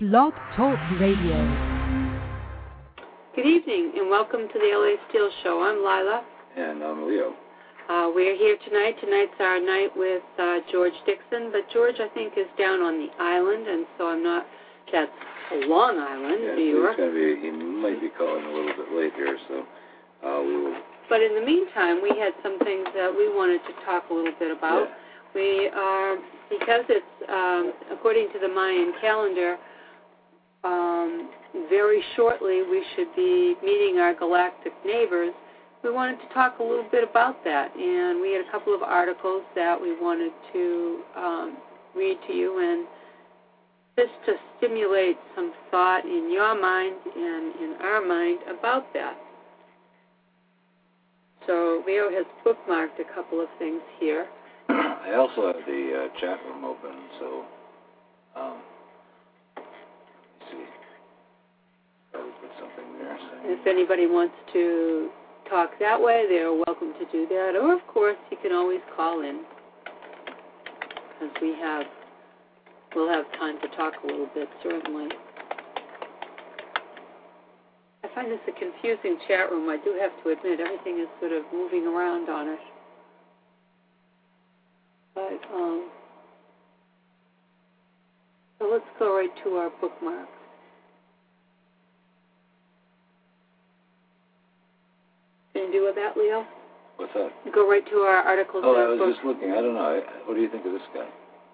Blog Talk Radio. Good evening and welcome to the LA Steel Show. I'm Lila. And I'm Leo. We're here tonight. Tonight's our night with George Dixon, but George, I think, is down on the island, and so I'm not. That's Long Island, New York. He might be calling a little bit late here, so we will. But in the meantime, we had some things that we wanted to talk a little bit about. Yeah. We are, because it's according to the Mayan calendar, very shortly we should be meeting our galactic neighbors. We wanted to talk a little bit about that, and we had a couple of articles that we wanted to read to you, and just to stimulate some thought in your mind and in our mind about that. So Leo has bookmarked a couple of things here. I also have the chat room open, so let's see. Probably put something there. If anybody wants to talk that way, they're welcome to do that. Or, of course, you can always call in, because we'll have time to talk a little bit, certainly. I find this a confusing chat room. I do have to admit, everything is sort of moving around on it. But, so let's go right to our bookmarks. Can you do with that, Leo? What's that? Go right to our articles. Oh, I was just looking. I don't know. What do you think of this guy?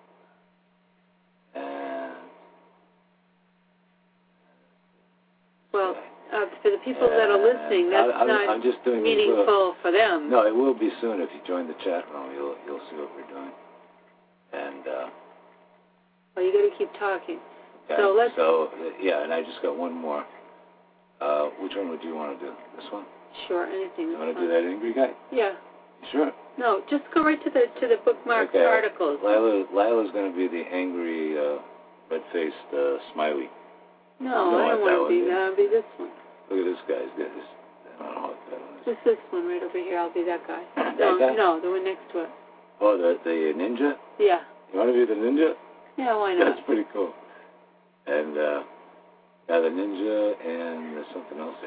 Well, for the people that are listening, that's I'm just doing meaningful for them. No, it will be soon. If you join the chat room, you'll see what we're doing. And well, you got to keep talking. Okay. So let's. So yeah, and I just got one more. Which one would you want to do? This one? Sure, anything. You want to do that angry guy? Yeah. You sure? No, just go right to the bookmarked articles. Lila's going to be the angry, red-faced smiley. No, I don't want to be that. I'll be this one. Look at this guy. He's got this. I don't know what that one is. Just this one right over here. I'll be that guy. That guy? No, the one next to it. Oh, the ninja? Yeah. You want to be the ninja? Yeah, why not? That's pretty cool. And the ninja, and there's something else.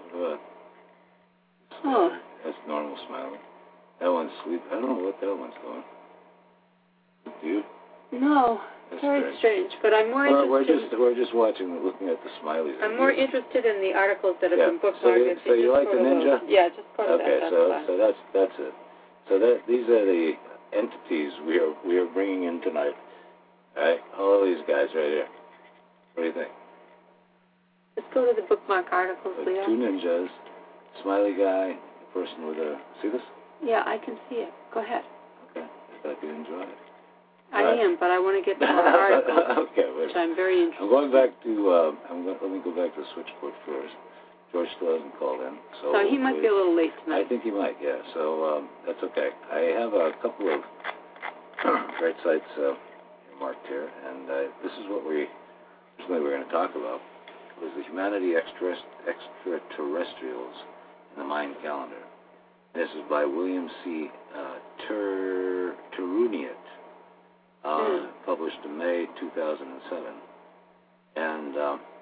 That's normal smiling. That one's sleep. I don't know what that one's doing. Do you? No. That's very strange. But I'm more interested. We're just looking at the smileys. I'm more interested in the articles that have been bookmarked. So you like the ninja? Yeah, just put it. Okay, so that's it. So these are the entities we are bringing in tonight. All right, all these guys right here. What do you think? Let's go to the bookmark articles, So Leo. two ninjas, smiley guy, a person with a. See this? Yeah, I can see it. Go ahead. Okay, I thought you enjoyed it. I am, but I want to get to the articles, which I'm very interested in. I'm going back to, let me go back to the switchboard first. George still hasn't called in. So he might be a little late tonight. I think he might, yeah. So that's okay. I have a couple of great sites marked here, and this is what we're going to talk about. It was the Humanity Extraterrestrials in the Mayan calendar. This is by William C. Teruniat. Published in May 2007. And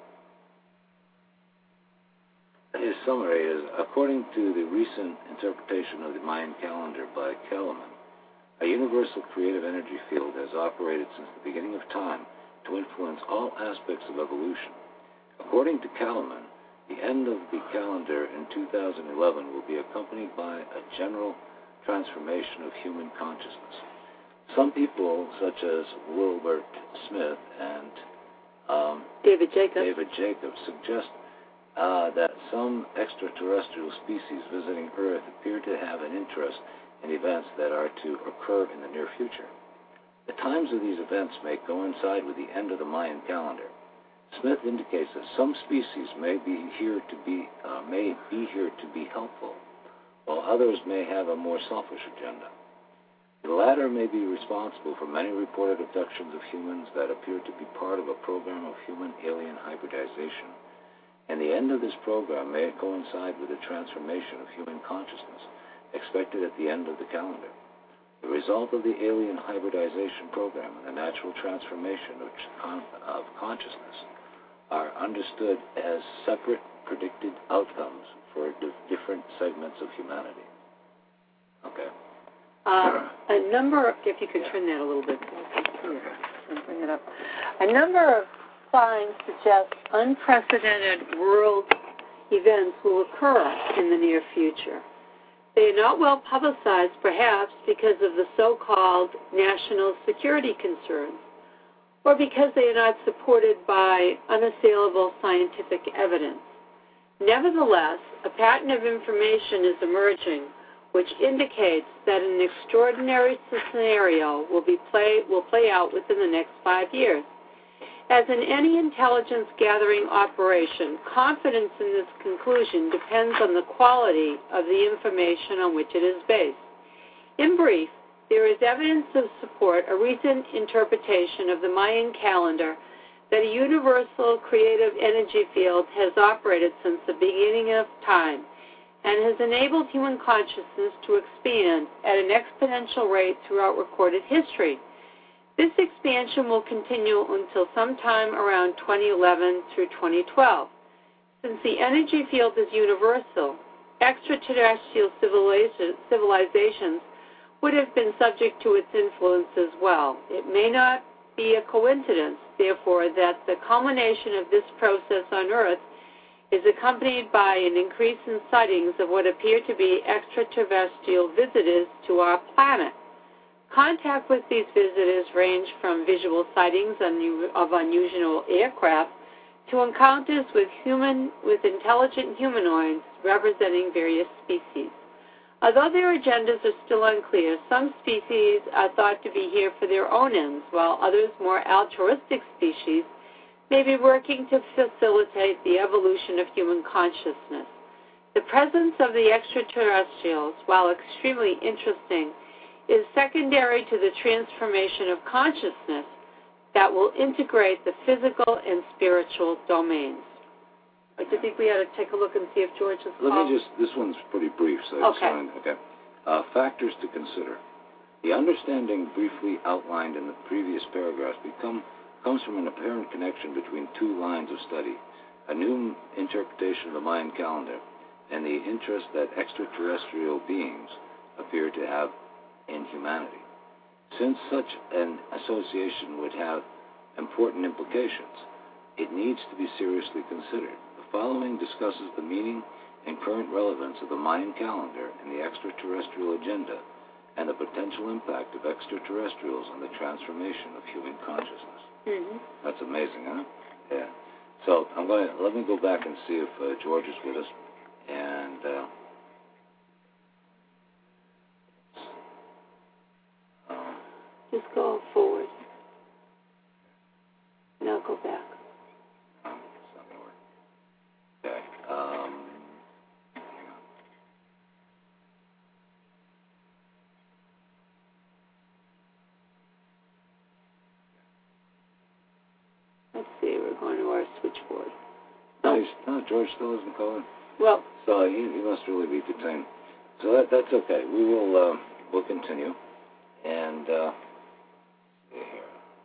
his summary is, according to the recent interpretation of the Mayan calendar by Kalaman, a universal creative energy field has operated since the beginning of time to influence all aspects of evolution. According to Kalaman, the end of the calendar in 2011 will be accompanied by a general transformation of human consciousness. Some people, such as Wilbert Smith and David Jacobs, suggest that some extraterrestrial species visiting Earth appear to have an interest in events that are to occur in the near future. The times of these events may coincide with the end of the Mayan calendar. Smith indicates that some species may be here to be helpful, while others may have a more selfish agenda. The latter may be responsible for many reported abductions of humans that appear to be part of a program of human-alien hybridization, and the end of this program may coincide with the transformation of human consciousness expected at the end of the calendar. The result of the alien hybridization program and the natural transformation of consciousness are understood as separate predicted outcomes for different segments of humanity. Okay. A number, if you could turn that a little bit, and bring it up. A number of signs suggest unprecedented world events will occur in the near future. They are not well publicized, perhaps, because of the so-called national security concerns, or because they are not supported by unassailable scientific evidence. Nevertheless, a pattern of information is emerging which indicates that an extraordinary scenario will play out within the next 5 years. As in any intelligence-gathering operation, confidence in this conclusion depends on the quality of the information on which it is based. In brief, there is evidence to support a recent interpretation of the Mayan calendar that a universal creative energy field has operated since the beginning of time and has enabled human consciousness to expand at an exponential rate throughout recorded history. This expansion will continue until sometime around 2011 through 2012. Since the energy field is universal, extraterrestrial civilizations would have been subject to its influence as well. It may not be a coincidence, therefore, that the culmination of this process on Earth is accompanied by an increase in sightings of what appear to be extraterrestrial visitors to our planet. Contact with these visitors range from visual sightings of unusual aircraft to encounters with intelligent humanoids representing various species. Although their agendas are still unclear, some species are thought to be here for their own ends, while others, more altruistic species, may be working to facilitate the evolution of human consciousness. The presence of the extraterrestrials, while extremely interesting, is secondary to the transformation of consciousness that will integrate the physical and spiritual domains. I think we ought to take a look and see if George is called. This one's pretty brief, so it's fine. Okay. Factors to consider. The understanding briefly outlined in the previous paragraphs comes from an apparent connection between two lines of study, a new interpretation of the Mayan calendar, and the interest that extraterrestrial beings appear to have in humanity. Since such an association would have important implications, it needs to be seriously considered. The following discusses the meaning and current relevance of the Mayan calendar in the extraterrestrial agenda and the potential impact of extraterrestrials on the transformation of human consciousness. Mm-hmm. That's amazing, huh? Yeah. So let me go back and see if George is with us. And just go forward. Now go back. It's not going to work. Okay. Hang on. Let's see, we're going to our switchboard. No, George still isn't calling. Well, so he must really be detained. So that's okay. We will we'll continue. And see here.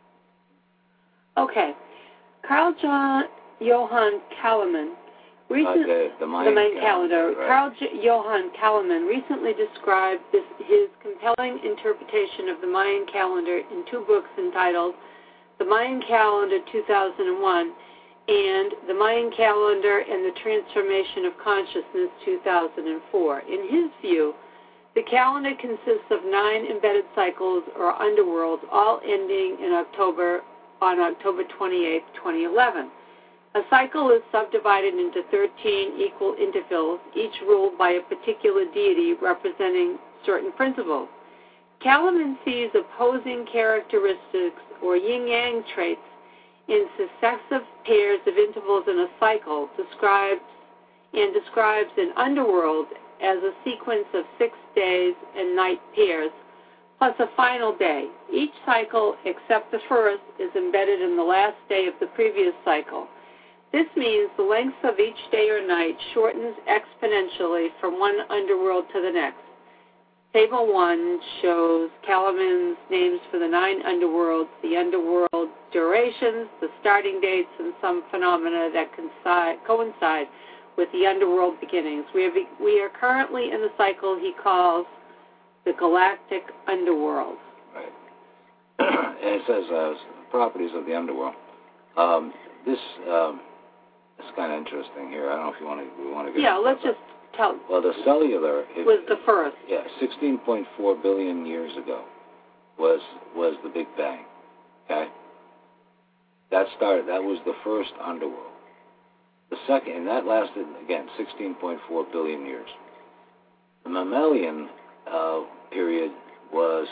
Okay. Carl Johan Kalaman, the Mayan calendar. Right. Carl Johan Kalaman recently described his compelling interpretation of the Mayan calendar in two books entitled The Mayan Calendar 2001 and The Mayan Calendar and the Transformation of Consciousness 2004. In his view, the calendar consists of 9 embedded cycles or underworlds, all ending on October 28, 2011. A cycle is subdivided into 13 equal intervals, each ruled by a particular deity representing certain principles. Kalaman sees opposing characteristics or yin-yang traits in successive pairs of intervals in a cycle, describes an underworld as a sequence of 6 days and night pairs, plus a final day. Each cycle, except the first, is embedded in the last day of the previous cycle. This means the length of each day or night shortens exponentially from one underworld to the next. Table 1 shows Calaman's names for the 9 underworlds, the underworld durations, the starting dates, and some phenomena that coincide with the underworld beginnings. We are currently in the cycle he calls the galactic underworld. Right. And it says properties of the underworld. This is kind of interesting here. I don't know if we want to get. Yeah, let's just tell. Well, the cellular was the first. Yeah, 16.4 billion years ago was the Big Bang. Okay. That was the first underworld. The second, and that lasted again 16.4 billion years. The mammalian period was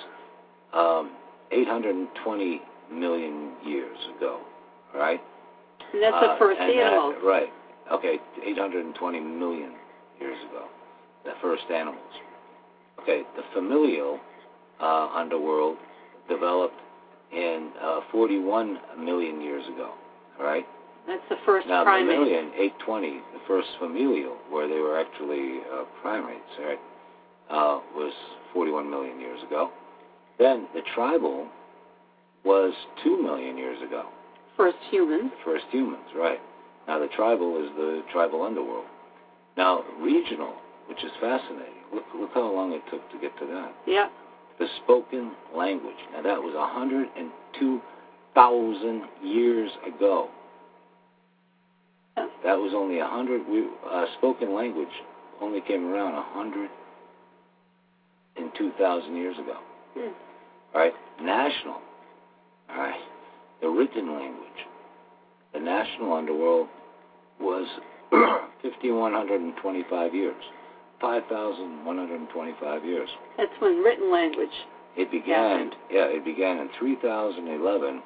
820 million years ago. All right. And that's the first animals. Right. Okay, 820 million years ago, the first animals. Okay, the familial underworld developed in 41 million years ago. All right. That's the first now, primate. Now, mammalian, 820, the first familial, where they were actually primates, right, was 41 million years ago. Then the tribal was 2 million years ago. First humans. First humans, right. Now, the tribal is the tribal underworld. Now, regional, which is fascinating. Look how long it took to get to that. Yeah. The spoken language. Now, that was 102,000 years ago. That was only 100. Spoken language only came around 102,000 years ago. Hmm. All right. National. All right. The written language. The national underworld was 5,125 years. 5,125 years. That's when written language. It began. Yeah, it began in 3011.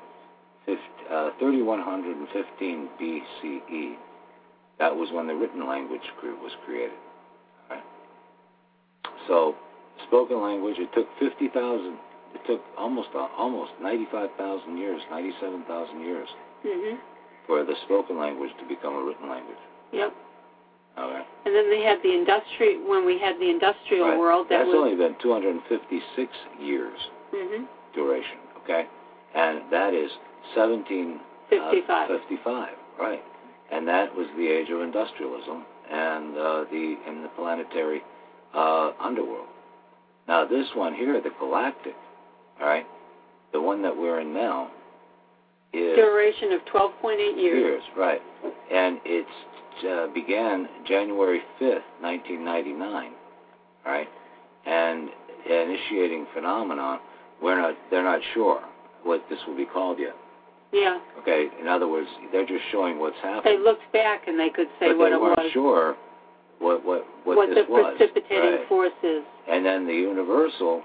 3115 BCE. That was when the written language was created. Right? So, spoken language, it took 50,000. It took almost 95,000 years, 97,000 years for the spoken language to become a written language. Yep. All right. And then they had when we had the industrial right. world. That's only been 256 years duration. Okay, and that is 1755, right? And that was the age of industrialism and the planetary underworld. Now this one here, the galactic, all right, the one that we're in now is duration of 12.8 years. Right, and it's began January 5th, 1999, all right, and initiating phenomenon. They're not sure what this will be called yet. Yeah. Okay. In other words, they're just showing what's happening. They looked back and they could say but what it was. They weren't sure what this the was. precipitating force is. And then the universal,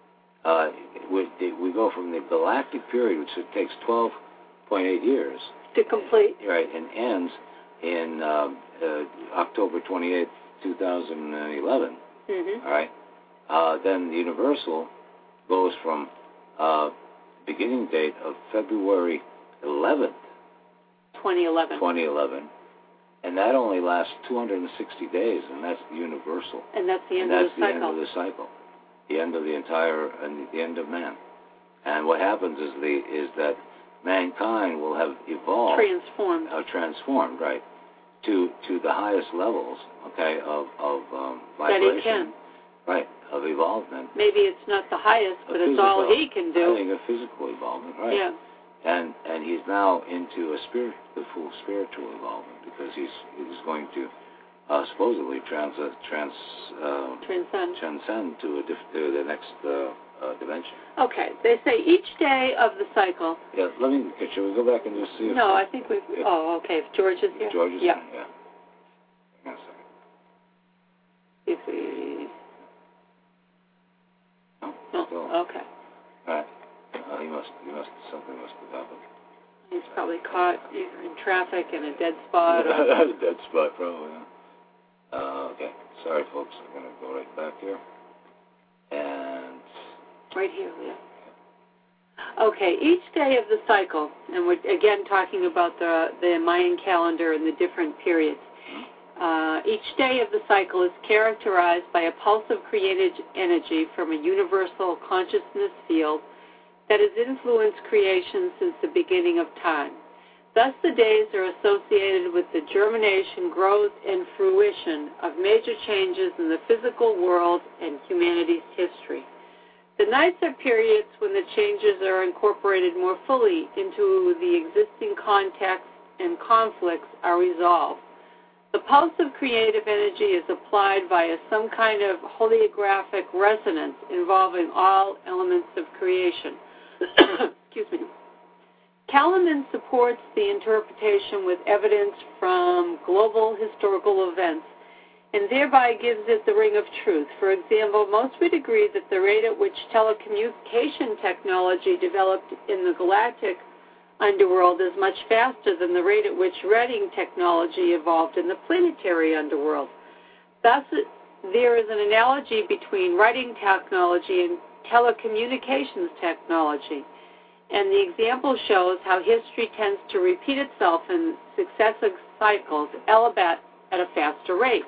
we go from the galactic period, which takes 12.8 years to complete. Right, and ends in October 28th, 2011. All right. Then the universal goes from beginning date of February 11th, 2011, and that only lasts 260 days, and that's the universal. And that's the end of the cycle. End of the cycle, the end of the entire, and the end of man. And what happens is that mankind will have evolved, transformed, right, to the highest levels, okay, of vibration. That he can. Right, of evolvement. Maybe it's not the highest, but it's all he can do. I think a physical evolvement, right? Yeah. And he's now into the full spiritual evolvement because he's going to supposedly transcend to the next dimension. Okay, they say each day of the cycle. Yeah, should we go back and just see if... No, I think we've... okay, if George is here. George is here, yeah. Hang on a second. If we... No, okay. All right. Something must have happened. He's probably caught either in traffic in a dead spot. Or... a dead spot, probably. Okay. Sorry, folks. I'm going to go right back here. And... Right here, yeah. Okay, each day of the cycle, and we're again talking about the Mayan calendar and the different periods. Each day of the cycle is characterized by a pulse of creative energy from a universal consciousness field that has influenced creation since the beginning of time. Thus, the days are associated with the germination, growth, and fruition of major changes in the physical world and humanity's history. The nights are periods when the changes are incorporated more fully into the existing context and conflicts are resolved. The pulse of creative energy is applied via some kind of holographic resonance involving all elements of creation. Excuse me. Kalaman supports the interpretation with evidence from global historical events and thereby gives it the ring of truth. For example, most would agree that the rate at which telecommunication technology developed in the galactic underworld is much faster than the rate at which writing technology evolved in the planetary underworld. Thus, there is an analogy between writing technology and telecommunications technology. And the example shows how history tends to repeat itself in successive cycles, albeit at a faster rate.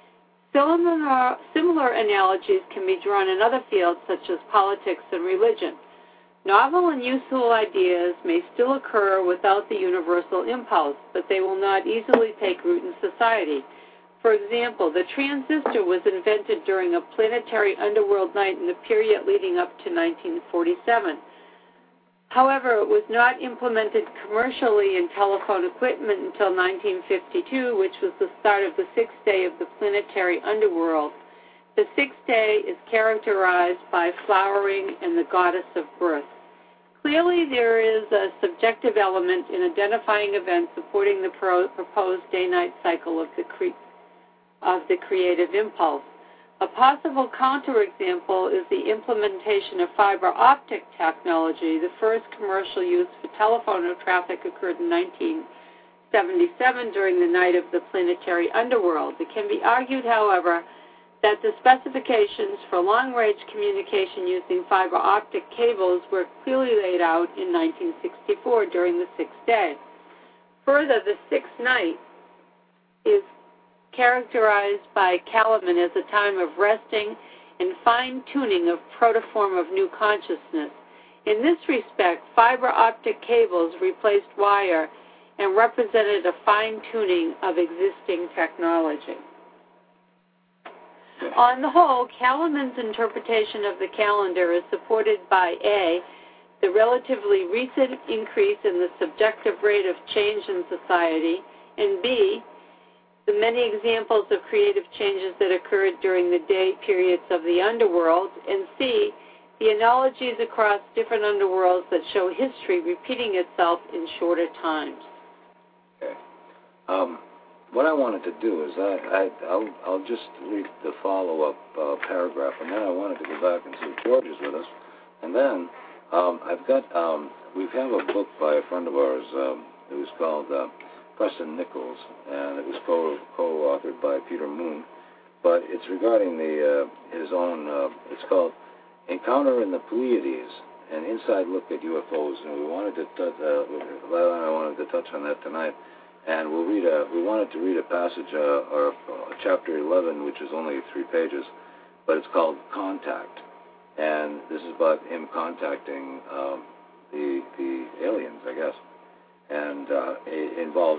Similar analogies can be drawn in other fields such as politics and religion. Novel and useful ideas may still occur without the universal impulse, but they will not easily take root in society. For example, the transistor was invented during a planetary underworld night in the period leading up to 1947. However, it was not implemented commercially in telephone equipment until 1952, which was the start of the sixth day of the planetary underworld. The sixth day is characterized by flowering and the goddess of birth. Clearly, there is a subjective element in identifying events supporting the proposed day-night cycle of the creative impulse. A possible counterexample is the implementation of fiber optic technology. The first commercial use for telephone traffic occurred in 1977 during the night of the planetary underworld. It can be argued, however, that the specifications for long-range communication using fiber optic cables were clearly laid out in 1964 during the sixth day. Further, the sixth night is characterized by Kalaman as a time of resting and fine-tuning of protoform of new consciousness. In this respect, fiber optic cables replaced wire and represented a fine-tuning of existing technology. On the whole, Kalaman's interpretation of the calendar is supported by A, the relatively recent increase in the subjective rate of change in society, and B, the many examples of creative changes that occurred during the day periods of the underworld, and C, the analogies across different underworlds that show history repeating itself in shorter times. Okay. What I wanted to do is I'll just read the follow-up paragraph, and then I wanted to go back and see if George is with us. And then we have a book by a friend of ours. It was called Preston Nichols, and it was co-authored by Peter Moon. But it's regarding his own. It's called Encounter in the Pleiades: An Inside Look at UFOs, and we wanted to Lila and I wanted to touch on that tonight. And we wanted to read a passage, or chapter 11, which is only 3 pages, but it's called Contact. And this is about him contacting the aliens, I guess. And it involves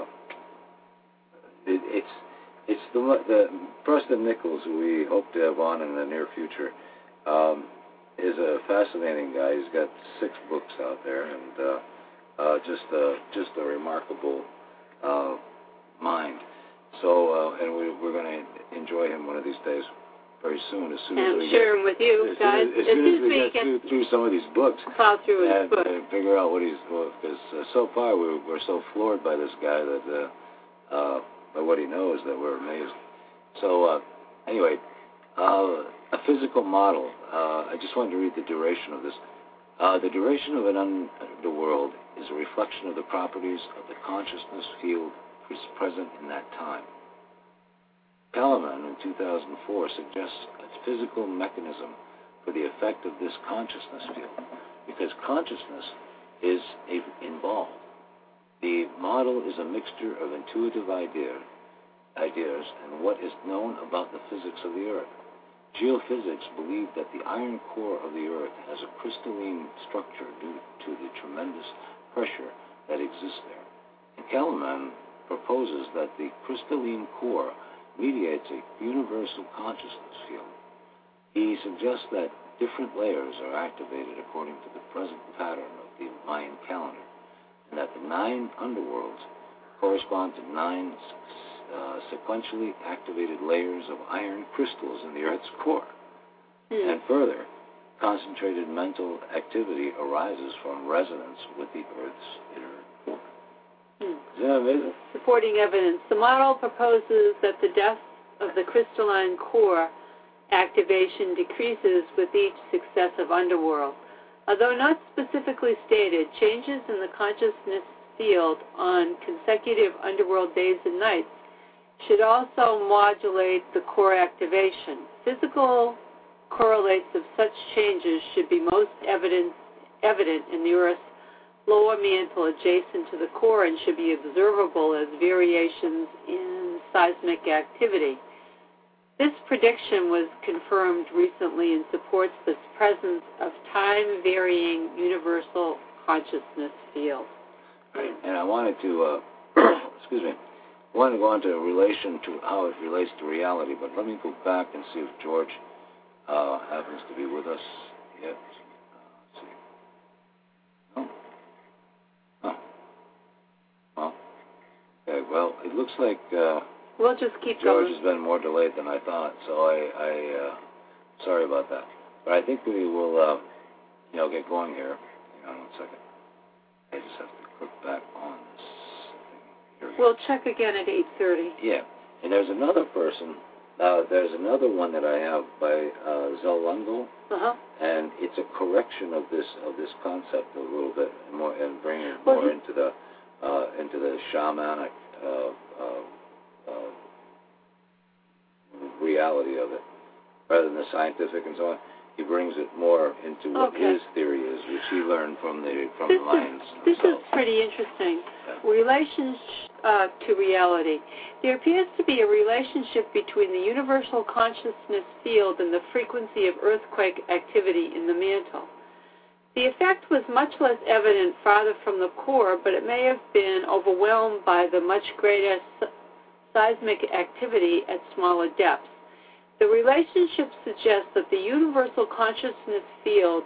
it's the Preston Nichols, who we hope to have on in the near future, is a fascinating guy. He's got 6 books out there, and just a remarkable mind. So, and we're going to enjoy him one of these days, very soon. As soon as we share him with you guys. As soon as we get through some of these books, plow through his book, and figure out what because so far we're so floored by this guy that by what he knows that we're amazed. So anyway, a physical model. I just wanted to read the duration of this. The duration of an underworld is a reflection of the properties of the consciousness field which is present in that time. Kalaman in 2004 suggests a physical mechanism for the effect of this consciousness field, because consciousness is involved. The model is a mixture of intuitive ideas and what is known about the physics of the Earth. Geophysics believe that the iron core of the Earth has a crystalline structure due to the tremendous pressure that exists there. And Kalaman proposes that the crystalline core mediates a universal consciousness field. He suggests that different layers are activated according to the present pattern of the Mayan calendar, and that the 9 underworlds correspond to 9 sequentially activated layers of iron crystals in the Earth's core. And further, concentrated mental activity arises from resonance with the Earth's inner core. Isn't that amazing? Supporting evidence. The model proposes that the depth of the crystalline core activation decreases with each successive underworld. Although not specifically stated, changes in the consciousness field on consecutive underworld days and nights should also modulate the core activation. Physical correlates of such changes should be most evident in the Earth's lower mantle adjacent to the core and should be observable as variations in seismic activity. This prediction was confirmed recently and supports the presence of time-varying universal consciousness field. Right. And I wanted to, I wanted to go into relation to how it relates to reality, but let me go back and see if George happens to be with us yet. Let's see. Oh. Well, okay, well, it looks like we'll just keep George going. has been more delayed than I thought, so I sorry about that. But I think we will, get going here. Hang on 1 second. I just have to click back on this thing. We'll check again at 8:30. Yeah, and there's another person. There's another one that I have by Zellungo, and it's a correction of this concept a little bit more, and bringing it more into the shamanic reality of it, rather than the scientific and so on. He brings it more into what his theory is, which he learned from the Mayans. This is pretty interesting. Yeah. Relation to reality. There appears to be a relationship between the universal consciousness field and the frequency of earthquake activity in the mantle. The effect was much less evident farther from the core, but it may have been overwhelmed by the much greater seismic activity at smaller depths. The relationship suggests that the universal consciousness field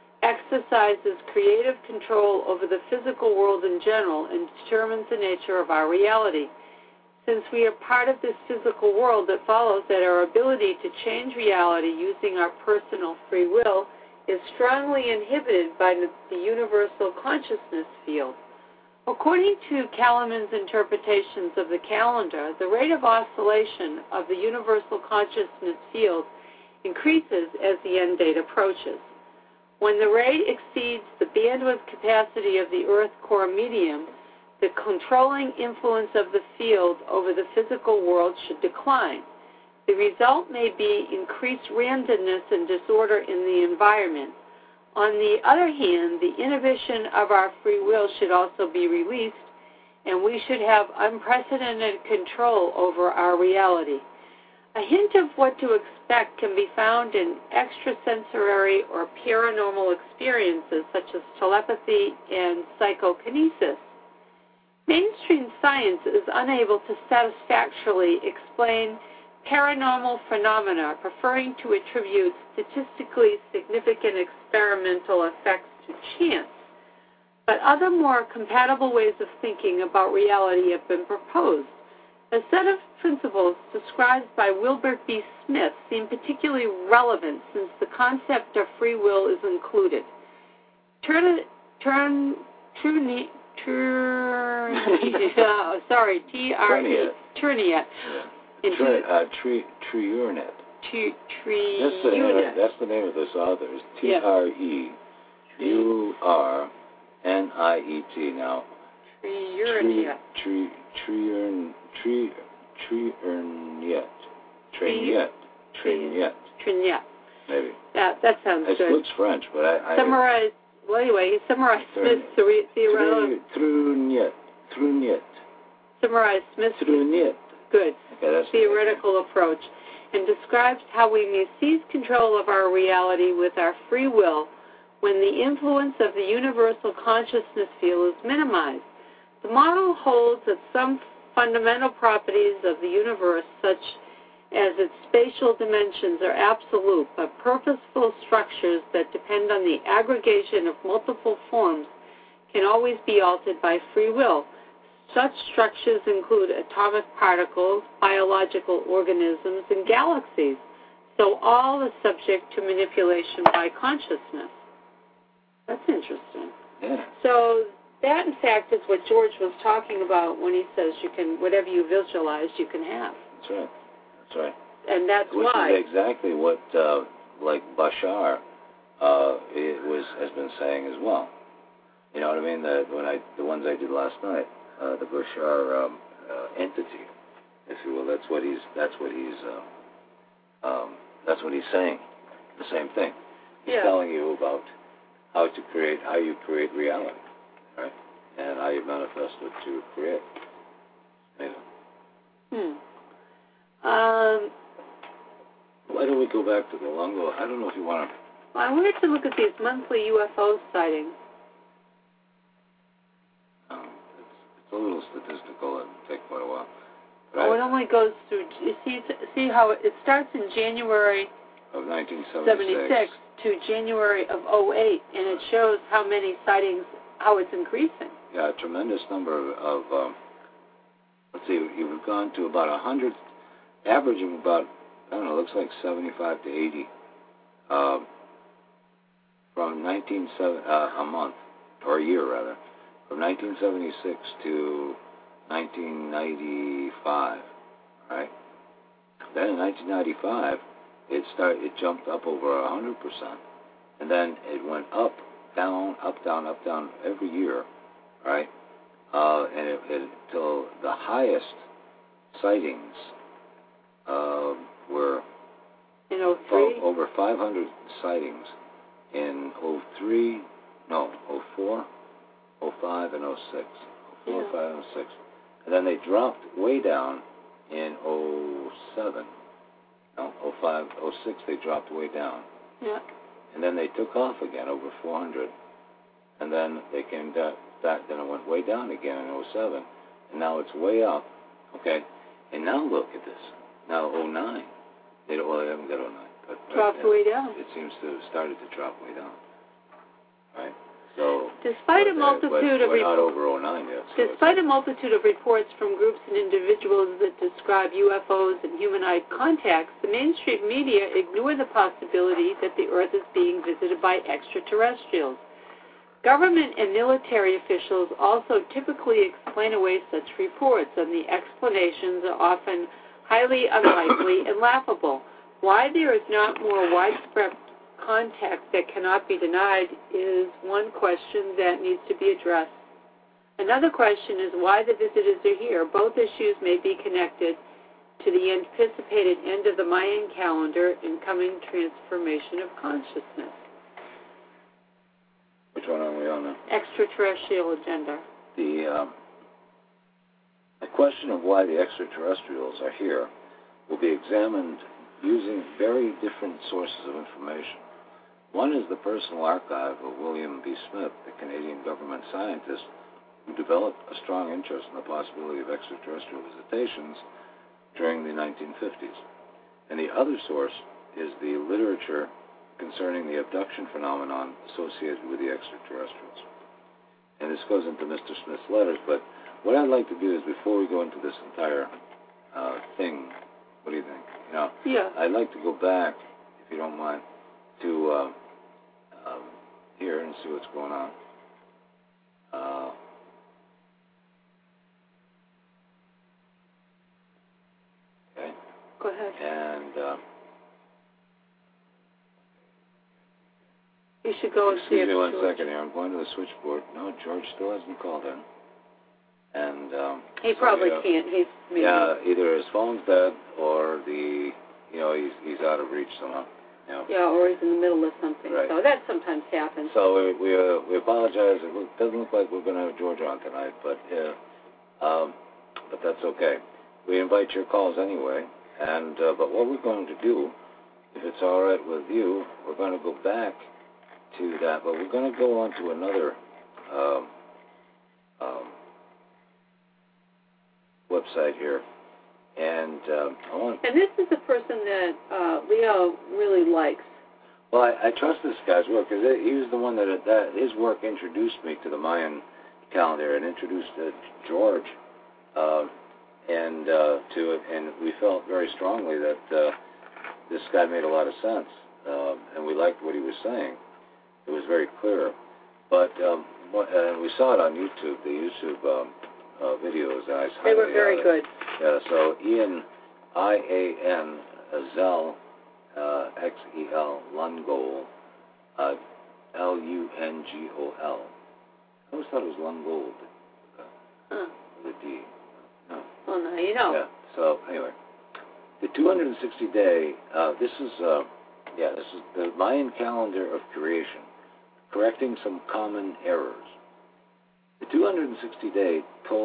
exercises creative control over the physical world in general and determines the nature of our reality. Since we are part of this physical world, it follows that our ability to change reality using our personal free will is strongly inhibited by the universal consciousness field. According to Kalaman's interpretations of the calendar, the rate of oscillation of the universal consciousness field increases as the end date approaches. When the rate exceeds the bandwidth capacity of the Earth core medium, the controlling influence of the field over the physical world should decline. The result may be increased randomness and disorder in the environment. On the other hand, the inhibition of our free will should also be released, and we should have unprecedented control over our reality. A hint of what to expect can be found in extrasensory or paranormal experiences such as telepathy and psychokinesis. Mainstream science is unable to satisfactorily explain paranormal phenomena, preferring to attribute statistically significant experimental effects to chance. But other more compatible ways of thinking about reality have been proposed. A set of principles described by Wilbert B. Smith seem particularly relevant since the concept of free will is included. T-R-E-U-N-E-T, Triurnet. Triurnet. That's the name of this author. It's T-R-E-U-R-N-I-E-T. Now, Triurnet. Triurnet. Maybe. That sounds good. It looks French, but I summarize. Well, anyway, he summarized Smith's theorem. Truniet. Summarize Smith's. Truniet. good. Okay, that's Theoretical approach, and describes how we may seize control of our reality with our free will when the influence of the universal consciousness field is minimized. The model holds that some fundamental properties of the universe, such as its spatial dimensions, are absolute, but purposeful structures that depend on the aggregation of multiple forms can always be altered by free will. Such structures include atomic particles, biological organisms, and galaxies. So all is subject to manipulation by consciousness. That's interesting. Yeah. So that, in fact, is what George was talking about when he says you can, whatever you visualize, you can have. That's right. That's right. And that's Which why. is exactly what, like Bashar, has been saying as well. You know what I mean? The ones I did last night, the Bashar entity, if you will. That's what he's saying. The same thing. He's telling you about how you create reality, right? And how you manifest it to create. Why don't we go back to the Lungo? I don't know if you want to. Well, I wanted to look at these monthly UFO sightings. It's a little statistical. It'll take quite a while. It only goes through. You see how it starts in January of 1976 to January of 2008, and it shows how many sightings, how it's increasing. Yeah, a tremendous number of let's see, you've gone to about 100, averaging about, I don't know, looks like 75 to 80 from a month, or a year rather, from 1976 to 1995, right? Then in 1995, it jumped up over 100%, and then it went up, down, every year, right? And till the highest sightings were in 2003? Over 500 sightings in 04, 05, and 06. 04, 05, and 06. And then they dropped way down in 07. No, 05, 06, they dropped way down. Yeah. And then they took off again, over 400. And then they came back, then it went way down again in 07. And now it's way up, okay? And now look at this. Now 09. They haven't got 09. But dropped way down. It seems to have started to drop way down. Right? So, despite a multitude of we're not over 09 yet. So despite a multitude of reports from groups and individuals that describe UFOs and humanoid contacts, the mainstream media ignore the possibility that the Earth is being visited by extraterrestrials. Government and military officials also typically explain away such reports, and the explanations are often highly unlikely and laughable. Why there is not more widespread contact that cannot be denied is one question that needs to be addressed. Another question is why the visitors are here. Both issues may be connected to the anticipated end of the Mayan calendar and coming transformation of consciousness. Which one are we on now? Extraterrestrial agenda. The question of why the extraterrestrials are here will be examined using very different sources of information. One is the personal archive of William B. Smith, the Canadian government scientist who developed a strong interest in the possibility of extraterrestrial visitations during the 1950s. And the other source is the literature concerning the abduction phenomenon associated with the extraterrestrials. And this goes into Mr. Smith's letters, but what I'd like to do is, before we go into this entire thing, what do you think? Yeah. I'd like to go back, if you don't mind, to here and see what's going on. Okay. Go ahead. And you should go and see excuse if me one George. second here. I'm going to the switchboard. No, George still hasn't called in. And he probably can't. He's maybe. Yeah, either his phone's dead or he's out of reach somehow. Yeah, or he's in the middle of something. Right. So that sometimes happens. So we apologize. It doesn't look like we're going to have George on tonight, but that's okay. we invite your calls anyway. And but what we're going to do, if it's all right with you, we're going to go back to that, but we're going to go on to another website here. And I want. And this is a person that Leo really likes. Well, I trust this guy's work because he was the one that his work introduced me to the Mayan calendar and introduced George and to it, and we felt very strongly that this guy made a lot of sense, and we liked what he was saying. It was very clear, but we saw it on YouTube, the YouTube videos. And they were very good. Yeah, so Ian, I-A-N, Zell, X-E-L, Lungol, L-U-N-G-O-L. I always thought it was Lungold, with a D. No. Well, now you know. Yeah, so anyway. The 260-day, this is the Mayan calendar of creation, correcting some common errors. The 260-day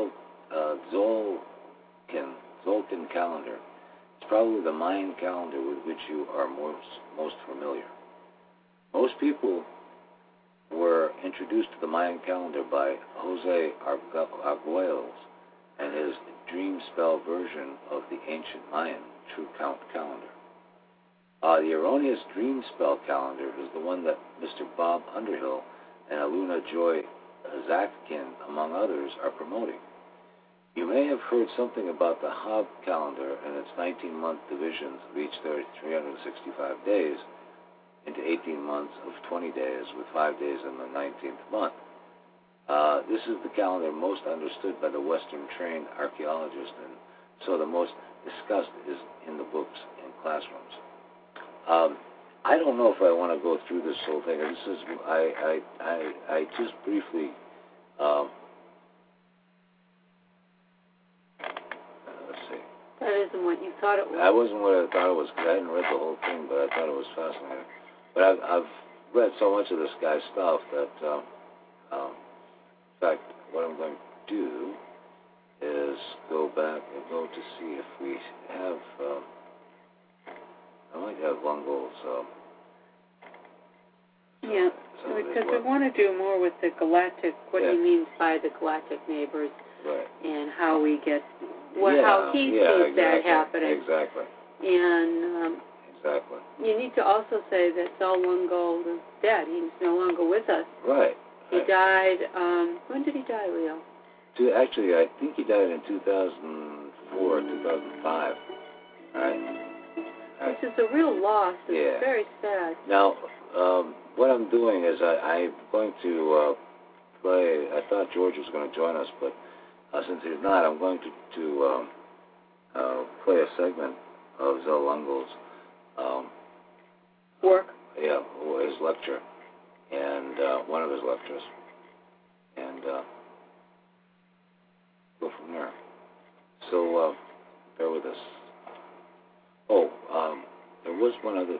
Tzolk'in calendar is probably the Mayan calendar with which you are most familiar. Most people were introduced to the Mayan calendar by Jose Arguelles and his dream spell version of the ancient Mayan true count calendar. The erroneous dream spell calendar is the one that Mr. Bob Underhill and Aluna Joy Zakkin, among others, are promoting. You may have heard something about the Hab calendar and its 19-month divisions of each 365 days into 18 months of 20 days with 5 days in the 19th month. This is the calendar most understood by the Western-trained archaeologist, and so the most discussed is in the books in classrooms. I don't know if I want to go through this whole thing. This is I just briefly. Let's see. That isn't what you thought it was. That wasn't what I thought it was. I hadn't read the whole thing, but I thought it was fascinating. But I've read so much of this guy's stuff that, in fact, what I'm going to do is go back and go to see if we have. I might have Lungol's. Yeah, because we want to do more with the galactic, what he means by the galactic neighbors, right, and how we get, how he sees that happening. Exactly. And exactly. You need to also say that Zell Lungol is dead. He's no longer with us. Right. He died, when did he die, Leo? Actually, I think he died in 2004, 2005. All right. Which is a real loss. It's very sad. Now, what I'm doing is I'm going to play. I thought George was going to join us, but since he's not, I'm going to play a segment of Zell Lungol's work. Yeah, his lecture, and one of his lectures, and go from there. So bear with us. There was one other.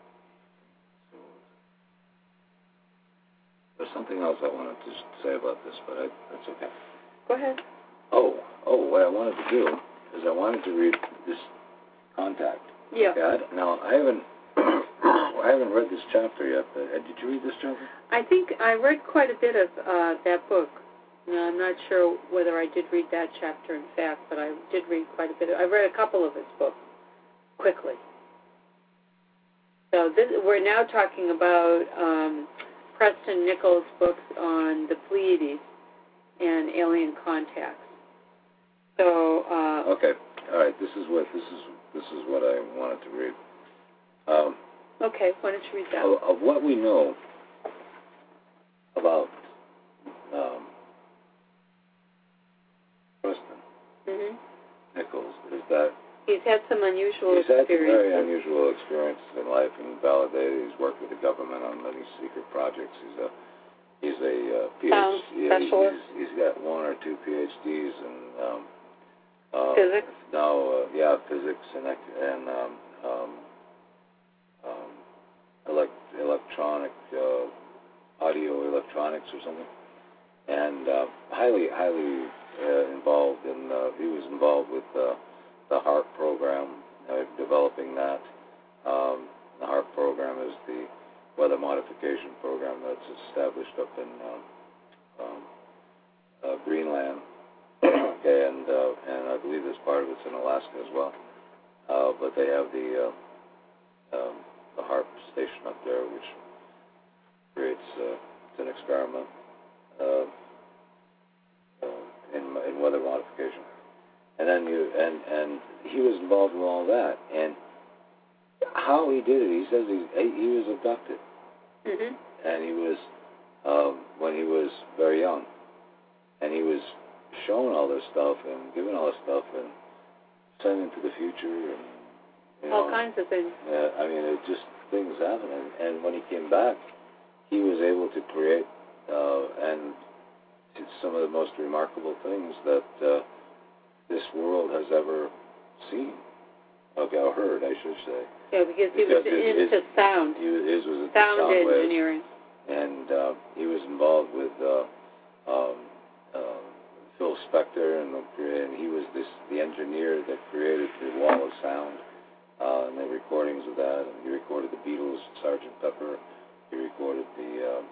There's something else I wanted to say about this, but that's okay. Go ahead. What I wanted to do is I wanted to read this contact. Yeah. Okay? Now I haven't read this chapter yet. But, did you read this chapter? I think I read quite a bit of that book. Now, I'm not sure whether I did read that chapter, in fact, but I did read quite a bit. I read a couple of his books quickly. So we're now talking about Preston Nichols' books on the Pleiades and alien contacts. So okay, all right. This is what I wanted to read. Okay, why don't you read that? Of what we know about Preston Nichols is that he's had some unusual experiences. He's had some very unusual experiences in life and validated. He's worked with the government on many secret projects. He's a PhD. Specialist. He's got 1 or 2 PhDs in physics. Now, physics and electronic audio electronics or something, and highly involved in. He was involved with the HARP program, developing that. The HARP program is the weather modification program that's established up in Greenland. Okay, and I believe this part of it's in Alaska as well. But they have the HARP station up there, which creates it's an experiment in weather modification. And then and he was involved in all that. And how he did it, he says he was abducted, and he was when he was very young, and he was shown all this stuff and given all this stuff and sent into the future and all kinds of things. I mean, it just things happen. And when he came back, he was able to create and did some of the most remarkable things that this world has ever seen. Okay, or heard, I should say. Yeah, because he was into sound. His was into sound engineering. And he was involved with Phil Spector, and he was the engineer that created the Wall of Sound and the recordings of that. And he recorded the Beatles, Sgt. Pepper. He recorded the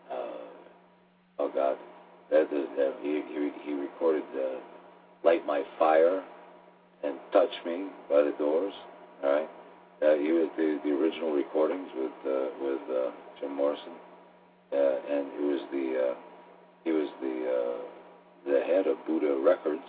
he recorded Light My Fire and Touch Me by the Doors. All right, he was the original recordings with Jim Morrison, and he was the head of Buddha Records,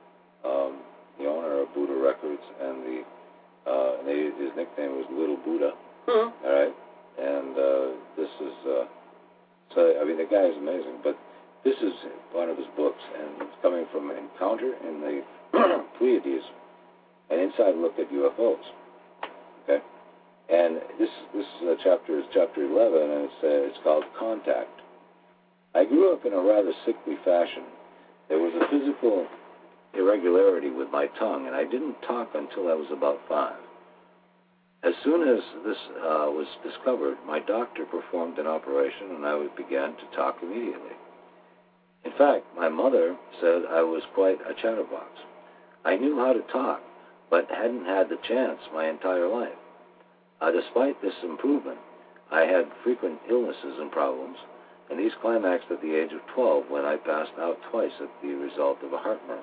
the owner of Buddha Records, and his nickname was Little Buddha. All right, and this is so. I mean, the guy is amazing, but this is one of his books, and it's coming from Encounter in the Pleiades, an inside look at UFOs. Okay, and this chapter is chapter 11, and it's called Contact. I grew up in a rather sickly fashion. There was a physical irregularity with my tongue, and I didn't talk until I was about 5. As soon as this was discovered, my doctor performed an operation, and I began to talk immediately. In fact, my mother said I was quite a chatterbox. I knew how to talk, but hadn't had the chance my entire life. Despite this improvement, I had frequent illnesses and problems, and these climaxed at the age of 12 when I passed out twice at the result of a heart murmur.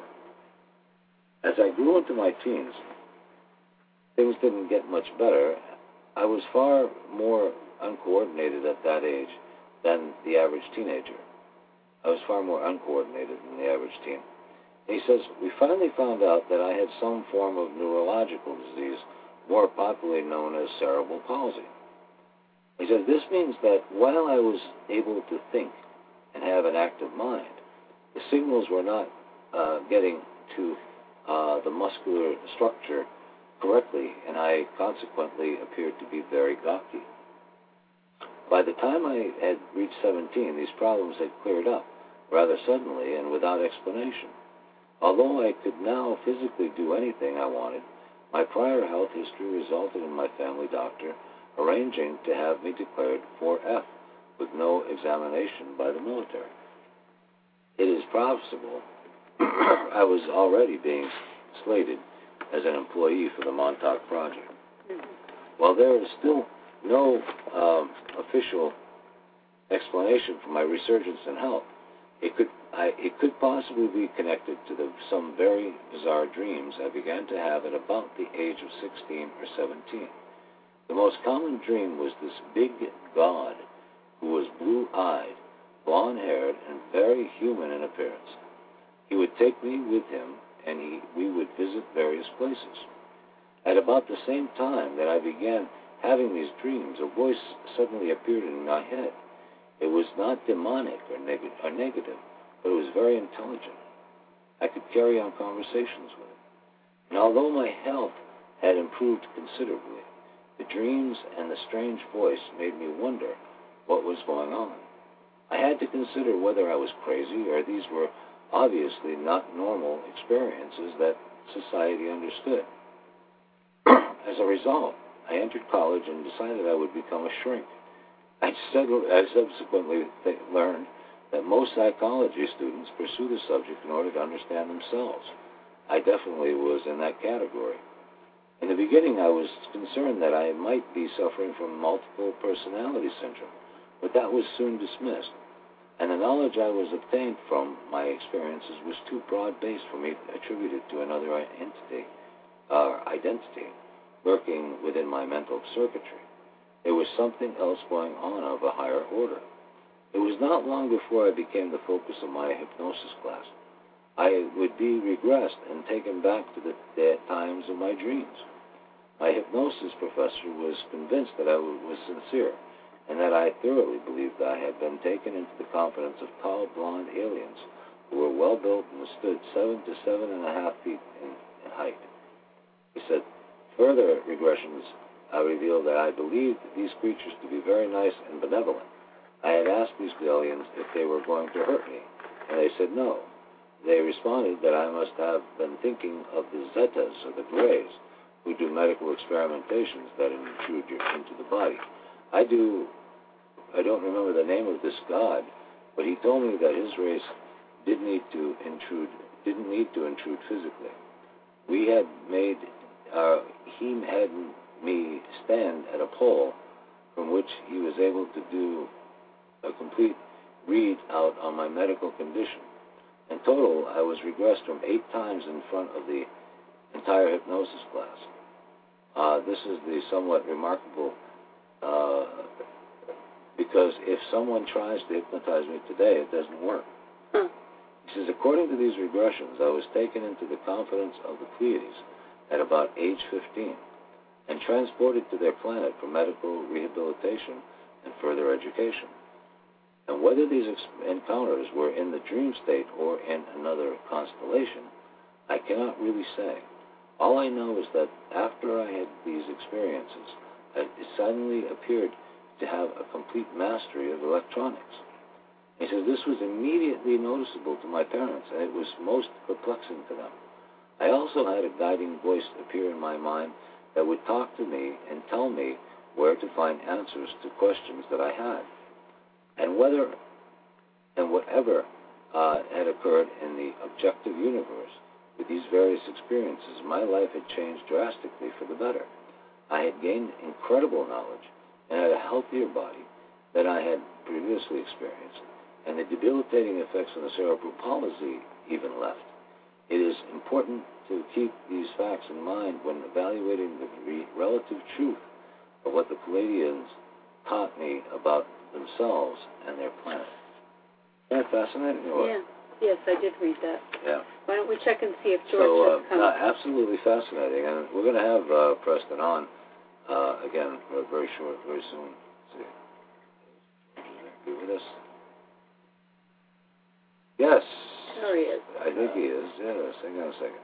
As I grew into my teens, things didn't get much better. I was far more uncoordinated at that age than the average teenager. I was far more uncoordinated than the average teen. He says, we finally found out that I had some form of neurological disease, more popularly known as cerebral palsy. He says, this means that while I was able to think and have an active mind, the signals were not getting to the muscular structure correctly, and I consequently appeared to be very gawky. By the time I had reached 17, these problems had cleared up rather suddenly and without explanation. Although I could now physically do anything I wanted, my prior health history resulted in my family doctor arranging to have me declared 4F with no examination by the military. It is possible I was already being slated as an employee for the Montauk Project. While there is still no official explanation for my resurgence in health, it could possibly be connected to some very bizarre dreams I began to have at about the age of 16 or 17. The most common dream was this big god who was blue-eyed, blonde-haired, and very human in appearance. He would take me with him, and we would visit various places. At about the same time that I began having these dreams, a voice suddenly appeared in my head. It was not demonic or negative, but it was very intelligent. I could carry on conversations with it. And although my health had improved considerably, the dreams and the strange voice made me wonder what was going on. I had to consider whether I was crazy or these were obviously not normal experiences that society understood. As a result, I entered college and decided I would become a shrink. I subsequently learned that most psychology students pursue the subject in order to understand themselves. I definitely was in that category. In the beginning, I was concerned that I might be suffering from multiple personality syndrome, but that was soon dismissed, and the knowledge I was obtained from my experiences was too broad-based for me to attribute it to another identity lurking within my mental circuitry. There was something else going on of a higher order. It was not long before I became the focus of my hypnosis class. I would be regressed and taken back to the times of my dreams. My hypnosis professor was convinced that I was sincere and that I thoroughly believed that I had been taken into the confidence of tall, blonde aliens who were well-built and stood 7 to 7.5 feet in height. He said, further regressions revealed that I believed these creatures to be very nice and benevolent. I had asked these aliens if they were going to hurt me, and they said no. They responded that I must have been thinking of the Zetas, or the Greys, who do medical experimentations that intrude into the body. I don't remember the name of this god, but he told me that his race didn't need to intrude physically. He had me stand at a pole from which he was able to do a complete read out on my medical condition. In total, I was regressed from 8 times in front of the entire hypnosis class. This is the somewhat remarkable, because if someone tries to hypnotize me today, it doesn't work. He says, according to these regressions, I was taken into the confidence of the Pleiades at about age 15 and transported to their planet for medical rehabilitation and further education. And whether these encounters were in the dream state or in another constellation, I cannot really say. All I know is that after I had these experiences, I suddenly appeared to have a complete mastery of electronics. He says this was immediately noticeable to my parents, and it was most perplexing to them. I also had a guiding voice appear in my mind that would talk to me and tell me where to find answers to questions that I had. And whatever had occurred in the objective universe with these various experiences, my life had changed drastically for the better. I had gained incredible knowledge and had a healthier body than I had previously experienced, and the debilitating effects of the cerebral palsy even left. It is important to keep these facts in mind when evaluating the relative truth of what the Pleiadians taught me about themselves and their planet. Isn't that fascinating? Yeah. Yes, I did read that. Yeah. Why don't we check and see if George has come? Absolutely fascinating. And we're going to have Preston on again very soon. Let's see. Be with us? Yes. There he is. I think he is. Yes. Hang on a second.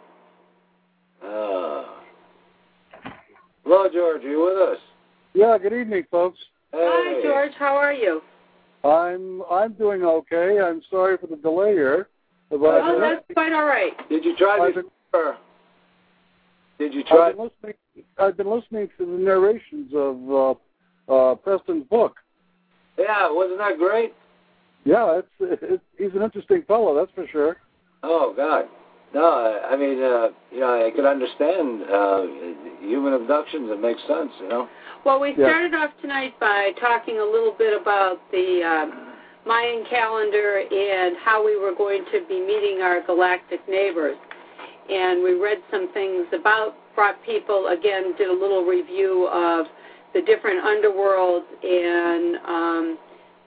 Hello, George. Are you with us? Yeah, good evening, folks. Hey. Hi, George. How are you? I'm doing okay. I'm sorry for the delay here. But that's quite all right. Did you try before? Did you try? I've been listening to the narrations of Preston's book. Yeah, wasn't that great? Yeah, he's an interesting fellow, that's for sure. Oh God, no, I mean, I can understand human abductions. It makes sense, Well, we started off tonight by talking a little bit about the Mayan calendar and how we were going to be meeting our galactic neighbors. And we read some things brought people, again, did a little review of the different underworlds and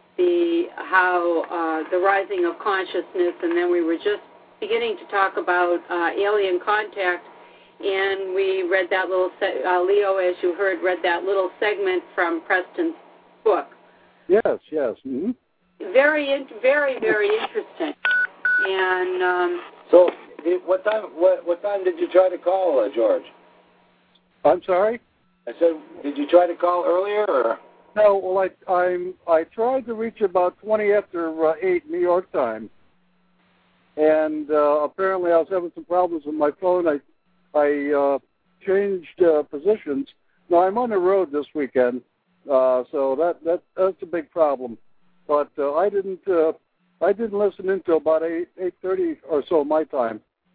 the rising of consciousness, and then we were just beginning to talk about alien contact, and we read that little, Leo, as you heard, read that little segment from Preston's book. Yes. Mm-hmm. Very, very interesting. And so, what time did you try to call, George? I'm sorry? I said, did you try to call earlier, or? No, well, I tried to reach about 20 after 8 New York time, and apparently I was having some problems with my phone. I changed positions. Now I'm on the road this weekend, so that's a big problem. But I didn't listen until about 8:30 or so my time.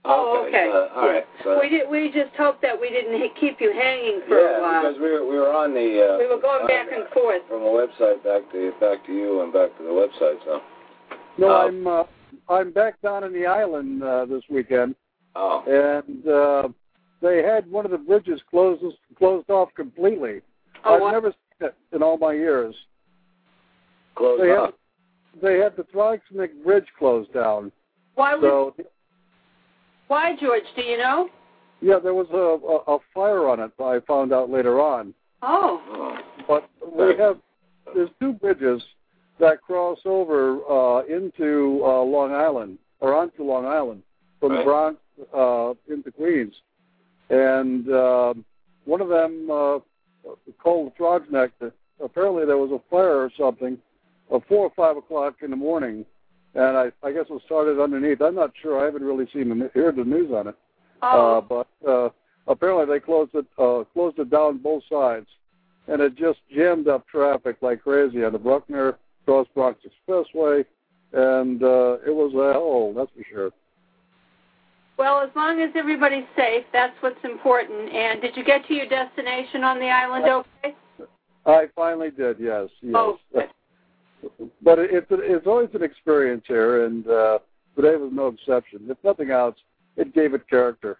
Oh, okay. All right. So, we just hoped that we didn't keep you hanging for a while. Yeah, because we were on the. We were going back and forth from the website back to you and back to the website. So. No, I'm back down in the island this weekend. Oh. And they had one of the bridges closed off completely. Oh, I've never seen it in all my years. Closed off. They had the Throgsnick Bridge closed down. Why, George? Do you know? Yeah, there was a fire on it. I found out later on. Oh. But there's two bridges that cross over into Long Island, or onto Long Island, from the Bronx into Queens. And one of them, called Throgsneck, apparently there was a fire or something at 4 or 5 o'clock in the morning, and I guess it started underneath. I'm not sure. I haven't really heard the news on it. Oh. But apparently they closed it down both sides, and it just jammed up traffic like crazy on the Bruckner Cross Bronx Expressway, and it was a hell, that's for sure. Well, as long as everybody's safe, that's what's important. And did you get to your destination on the island okay? I finally did, yes. Oh, good. But it's always an experience here, and today was no exception. If nothing else, it gave it character.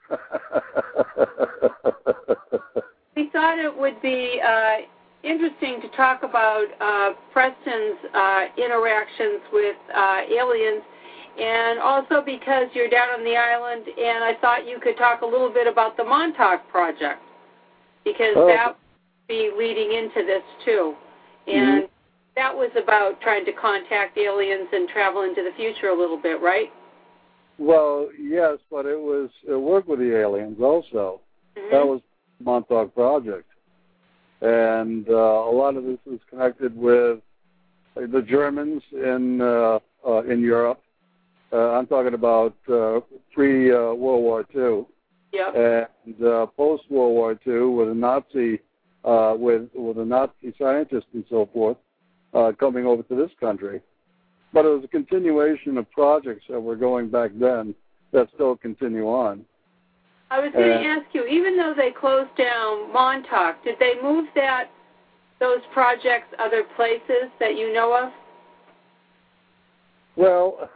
We thought it would be interesting to talk about Preston's interactions with aliens, and also because you're down on the island, and I thought you could talk a little bit about the Montauk Project, because that would be leading into this too. And that was about trying to contact aliens and travel into the future a little bit, right? Well, yes, but it was work with the aliens also. That was the Montauk Project. And a lot of this is connected with the Germans in Europe. I'm talking about pre-World War II. Yep. And post-World War II with the Nazi scientists and so forth coming over to this country. But it was a continuation of projects that were going back then that still continue on. I was going to ask you, even though they closed down Montauk, did they move those projects other places that you know of? Well,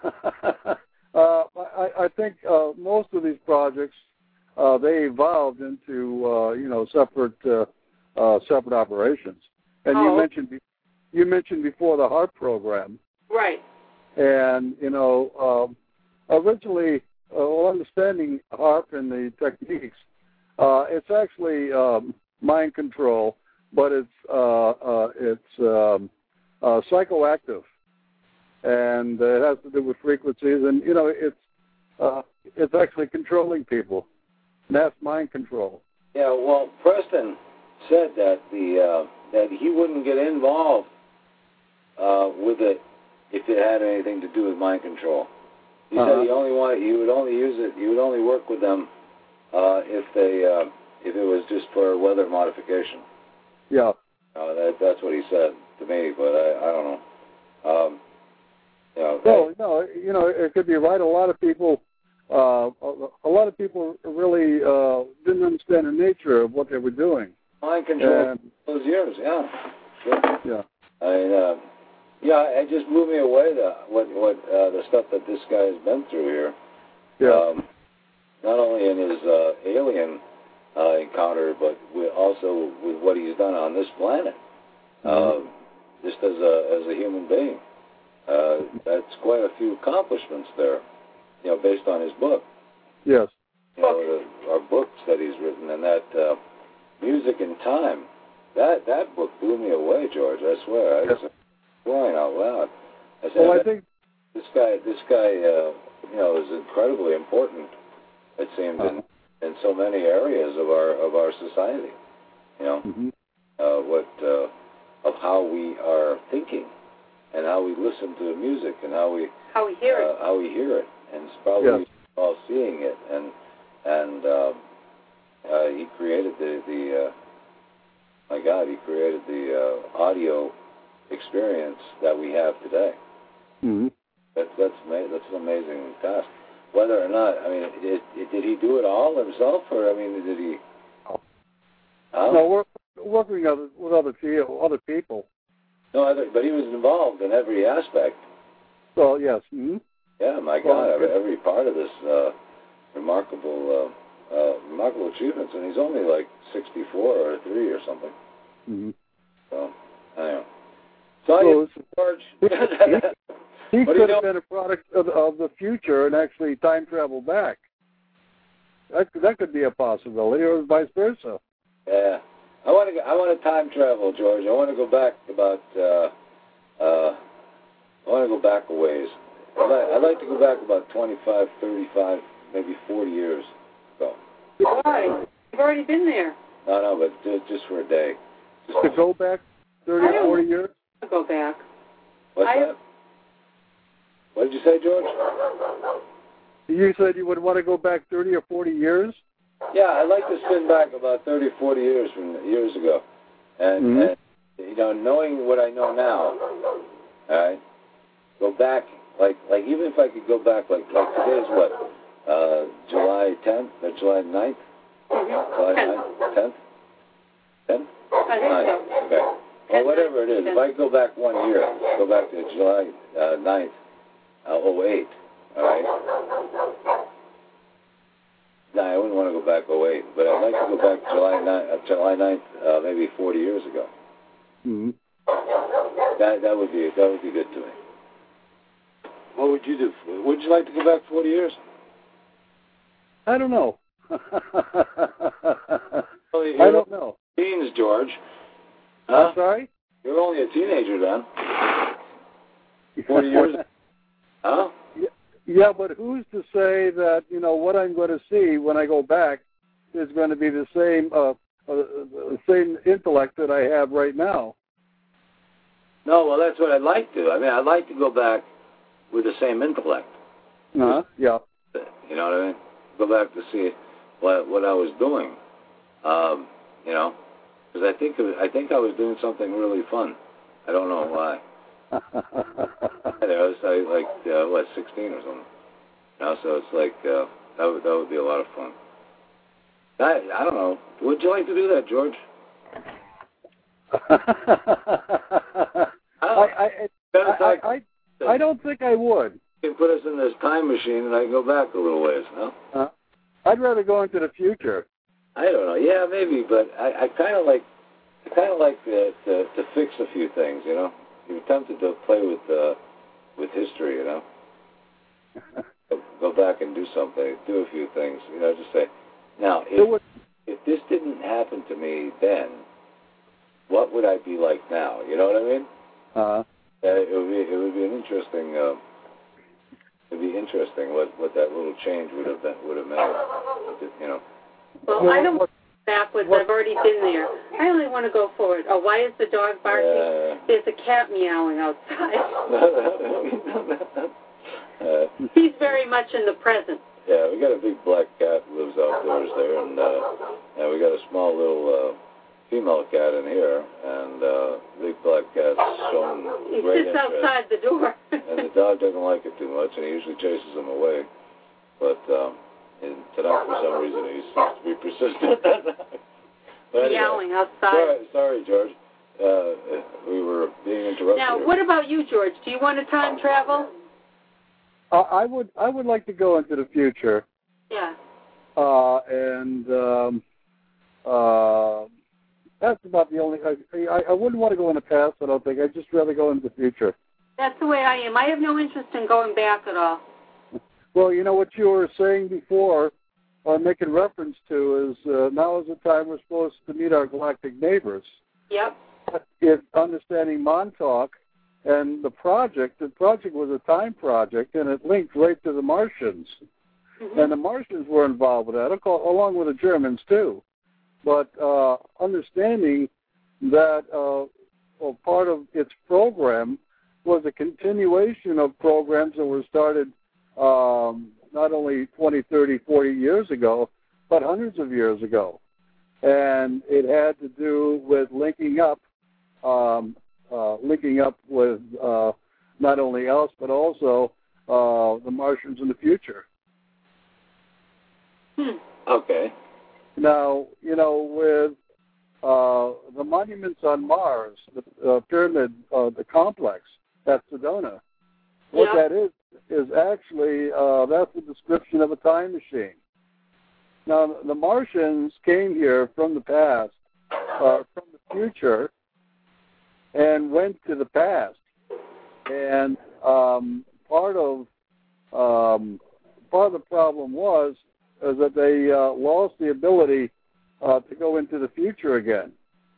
I think most of these projects they evolved into separate operations. And you mentioned before the HARP program, right? And originally, understanding HARP and the techniques, it's actually mind control, but it's psychoactive. And it has to do with frequencies, and it's actually controlling people. And that's mind control. Yeah, well, Preston said that that he wouldn't get involved with it if it had anything to do with mind control. He said he would only use it. He would only work with them if it was just for weather modification. Yeah. That's what he said to me, but I don't know. Well, no, it could be right. A lot of people really didn't understand the nature of what they were doing. Mind control those years, yeah. Yeah. It just blew me away the stuff that this guy has been through here. Yeah. Not only in his alien encounter, but also with what he's done on this planet, just as a human being. That's quite a few accomplishments there, based on his book. Yes. Our books that he's written, and that Music in Time, that book blew me away, George. I swear. I was crying out loud. I said, I think this guy, is incredibly important. It seemed in so many areas of our society. Of how we are thinking, and how we listen to the music, and how we hear it, and it's probably all seeing it, and he created the audio experience that we have today. Mm-hmm. That's an amazing task. whether or not, I mean, did he do it all himself, or, I mean, did he? No, we're working with other people. No, but he was involved in every aspect. So, yes. Mm-hmm. Yeah, my God, every part of this remarkable achievements, and he's only like 64 or 3 or something. Mm-hmm. So, anyway. So, George. He could have been a product of the future and actually time travel back. That could be a possibility, or vice versa. Yeah, I want to time travel, George. I want to go back about. I want to go back a ways. I'd like to go back about 25, 35, maybe 40 years ago. Why? You've already been there. No, but just for a day. Just to go back 30 or 40 years? To go back. What's that? What did you say, George? You said you would want to go back 30 or 40 years? Yeah, I'd like to spin back about 30 or 40 years from years ago. And you know, knowing what I know now, all right, go back, like even if I could go back, like today's what, July 10th or July 9th? Mm-hmm. July 9th? 10th? 10th? I think so. Okay. Well, whatever it is, if I go back 1 year, go back to July 9th, 08, all right? No, I wouldn't want to go back 08, but I'd like to go back July 9th, maybe 40 years ago. Mm-hmm. That would be good to me. What would you do? Would you like to go back 40 years? I don't know. I don't know. Teens, George. Huh? I'm sorry? You're only a teenager then. 40 years. Huh? Yeah, but who's to say that, you know, what I'm going to see when I go back is going to be the same intellect that I have right now? No, well, that's what I'd like to. I mean, I'd like to go back with the same intellect. Uh-huh, yeah. You know what I mean? Go back to see what I was doing. You know, because I think I was doing something really fun. I don't know why. I was like 16 or something. You know, so it's like that would be a lot of fun. I don't know. Would you like to do that, George? I don't think I would. You can put us in this time machine and I can go back a little ways, no? I'd rather go into the future. I don't know. Yeah, maybe, but I kind of like to fix a few things, you know. You're tempted to play with history, you know. Go back and do something, do a few things, you know. Just say, now, if this didn't happen to me then, what would I be like now? You know what I mean? It would be an interesting. It'd be interesting what that little change would have meant. You know. Well, I don't want to go backwards. I've already been there. I only want to go forward. Oh, why is the dog barking? There's a cat meowing outside. He's very much in the present. Yeah, we got a big black cat who lives outdoors there, and we got a small little female cat in here, and big black cat's showing great interest. He sits outside the door. And the dog doesn't like it too much, and he usually chases him away. But tonight, for some reason, he seems to be persistent. But anyway, yowling outside. Sorry, George. We were being interrupted. Now, what about you, George? Do you want to time travel? I would like to go into the future. Yeah. That's about the only. I wouldn't want to go in the past. I don't think. I'd just rather go into the future. That's the way I am. I have no interest in going back at all. Well, you know what you were saying before, or making reference to, is now is the time we're supposed to meet our galactic neighbors. Yep. It's understanding Montauk. And the project was a time project, and it linked right to the Martians. Mm-hmm. And the Martians were involved with that, along with the Germans, too. But understanding that part of its program was a continuation of programs that were started not only 20, 30, 40 years ago, but hundreds of years ago. And it had to do with linking up with not only us, but also the Martians in the future. Okay. Now, with the monuments on Mars, the pyramid, the complex at Sedona, what that is actually, that's a description of a time machine. Now, the Martians came here from the past, from the future, and went to the past. And part of the problem was that they lost the ability to go into the future again.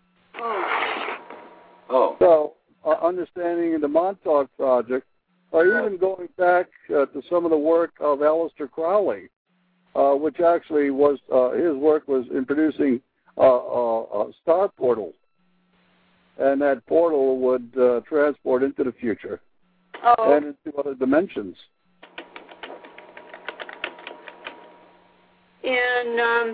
Oh. So, understanding the Montauk Project, or even going back to some of the work of Aleister Crowley, which actually was his work was in producing a star portal, and that portal would transport into the future and into other dimensions. And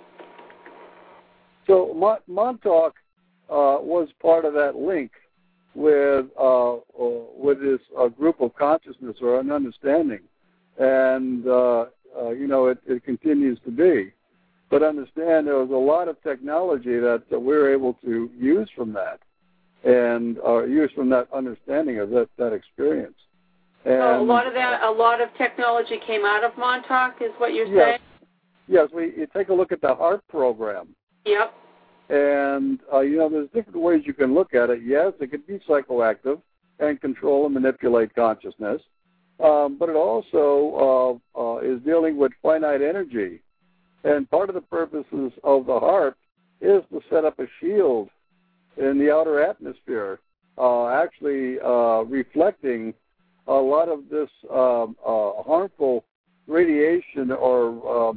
so Montauk was part of that link with this group of consciousness or an understanding, and it continues to be. But understand there was a lot of technology that we're able to use from that, and use from that understanding of that experience. And a lot of technology came out of Montauk, is what you're saying? Yes, you take a look at the HARP program. Yep. And, there's different ways you can look at it. Yes, it could be psychoactive and control and manipulate consciousness. But it also is dealing with finite energy. And part of the purposes of the HARP is to set up a shield in the outer atmosphere, actually reflecting a lot of this harmful radiation or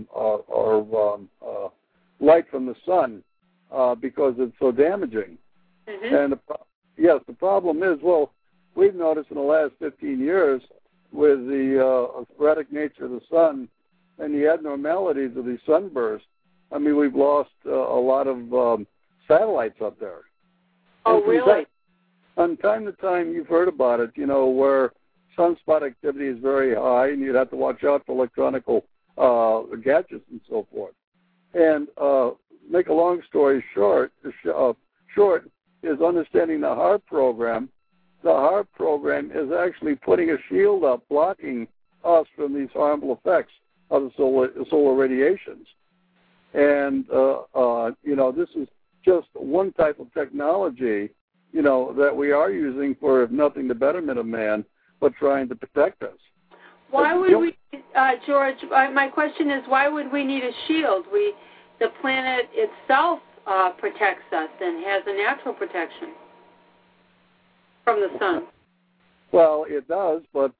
light from the sun because it's so damaging. Mm-hmm. And the problem is, we've noticed in the last 15 years with the sporadic nature of the sun and the abnormalities of these sunbursts, we've lost a lot of satellites up there. Oh, really? From time to time, you've heard about it, where sunspot activity is very high, and you'd have to watch out for electronic gadgets and so forth. And make a long story short is understanding the HARP program. The HARP program is actually putting a shield up, blocking us from these harmful effects of the solar radiations. And, this is just one type of technology, that we are using for, if nothing, the betterment of man, but trying to protect us. Why would we, George, my question is, why would we need a shield? The planet itself protects us and has a natural protection from the sun. Well, it does, but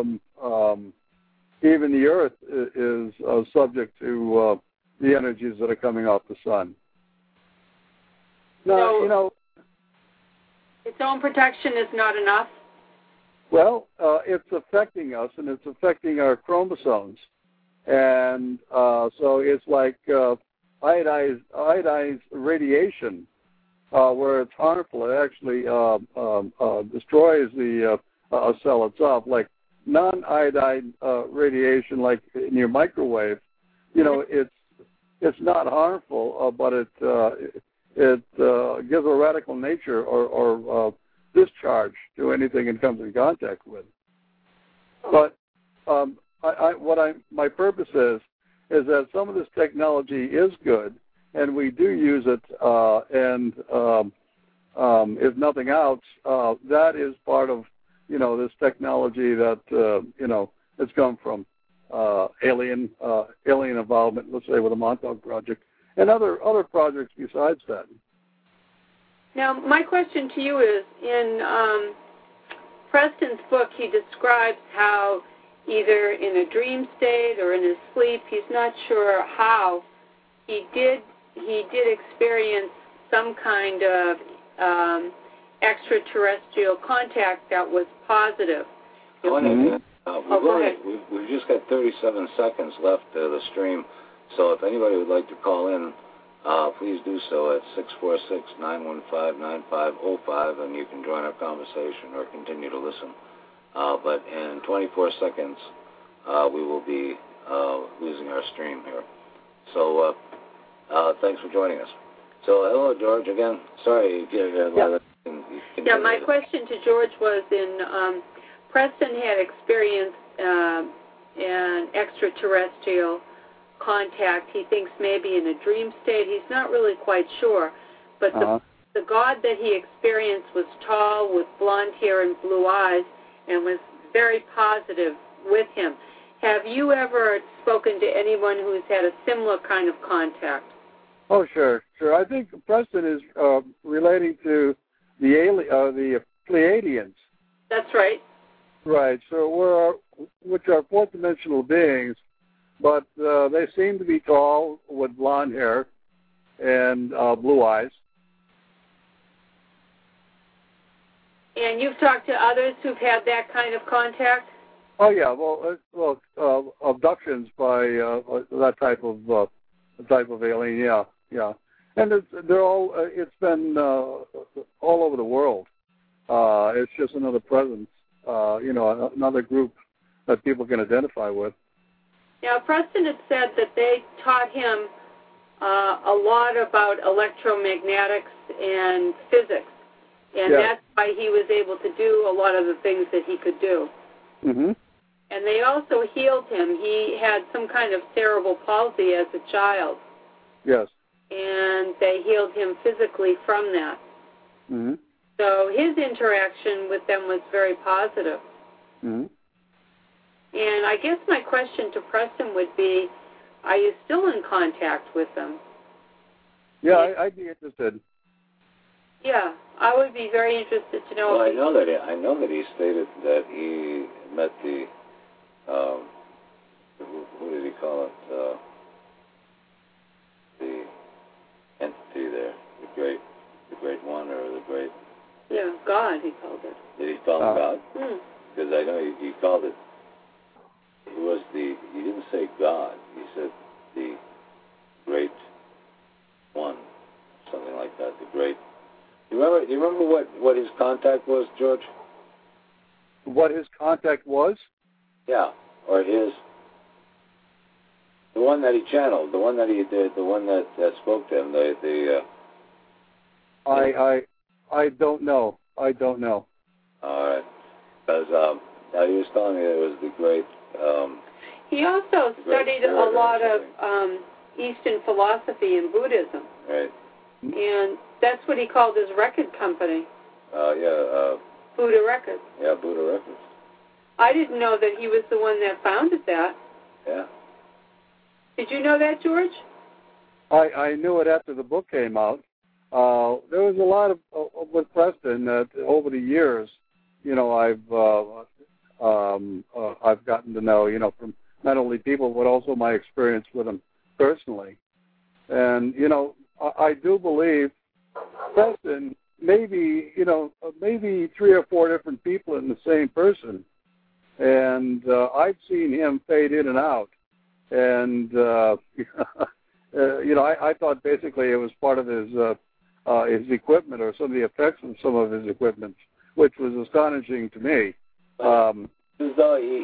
even the Earth is subject to the energies that are coming off the sun. Now, its own protection is not enough? Well, it's affecting us, and it's affecting our chromosomes. And so it's like iodized radiation, where it's harmful. It actually destroys the cell itself. Like non-iodide radiation, like in your microwave, it's not harmful, but it gives a radical nature or discharge to anything it comes in contact with. But my purpose is that some of this technology is good, and we do use it, and if nothing else, that is part of, this technology that, it's come from alien involvement, let's say with the Montauk Project, and other projects besides that. Now, my question to you is, in Preston's book, he describes how either in a dream state or in his sleep, he's not sure how, he did experience some kind of extraterrestrial contact that was positive. We've just got 37 seconds left of the stream, so if anybody would like to call in, please do so at 646-915-9505, and you can join our conversation or continue to listen. But in 24 seconds, we will be losing our stream here. So thanks for joining us. So hello, George, again. Sorry. Yeah, my question to George was Preston had experienced an extraterrestrial contact. He thinks maybe in a dream state. He's not really quite sure. But the God that he experienced was tall, with blonde hair and blue eyes, and was very positive with him. Have you ever spoken to anyone who's had a similar kind of contact? Oh, sure. I think Preston is relating to the Pleiadians. That's right. Right. So which are fourth-dimensional beings, but they seem to be tall with blonde hair and blue eyes. And you've talked to others who've had that kind of contact? Oh yeah. Well, abductions by that type of alien. Yeah. And they're all. It's been all over the world. It's just another presence. Another group that people can identify with. Now, Preston had said that they taught him a lot about electromagnetics and physics, and that's why he was able to do a lot of the things that he could do. Mm-hmm. And they also healed him. He had some kind of cerebral palsy as a child. Yes. And they healed him physically from that. Mm-hmm. So his interaction with them was very positive. Mm-hmm. And I guess my question to Preston would be, are you still in contact with them? Yeah, I'd be interested. Yeah, I would be very interested to know. Well, I know that he stated that he met the what did he call it? The entity there, the great one, or the great. Yeah, God, he called it. Did he call him God? Because I know he called it. It was he didn't say God. He said the great one, something like that. The great. Do you remember what his contact was, George? What his contact was? Yeah, or the one that he channeled, the one that he did, the one that spoke to him. I don't know. I don't know. All right, because he was telling me it was the great. He also studied a lot of Eastern philosophy and Buddhism. Right. And that's what he called his record company. Buddha Records. Yeah, Buddha Records. I didn't know that he was the one that founded that. Yeah. Did you know that, George? I knew it after the book came out. There was a lot of with Preston that over the years, I've gotten to know, from not only people but also my experience with him personally. And I do believe Preston maybe 3 or 4 different people in the same person, and I've seen him fade in and out. And I thought basically it was part of his equipment or some of the effects of some of his equipment, which was astonishing to me. As though he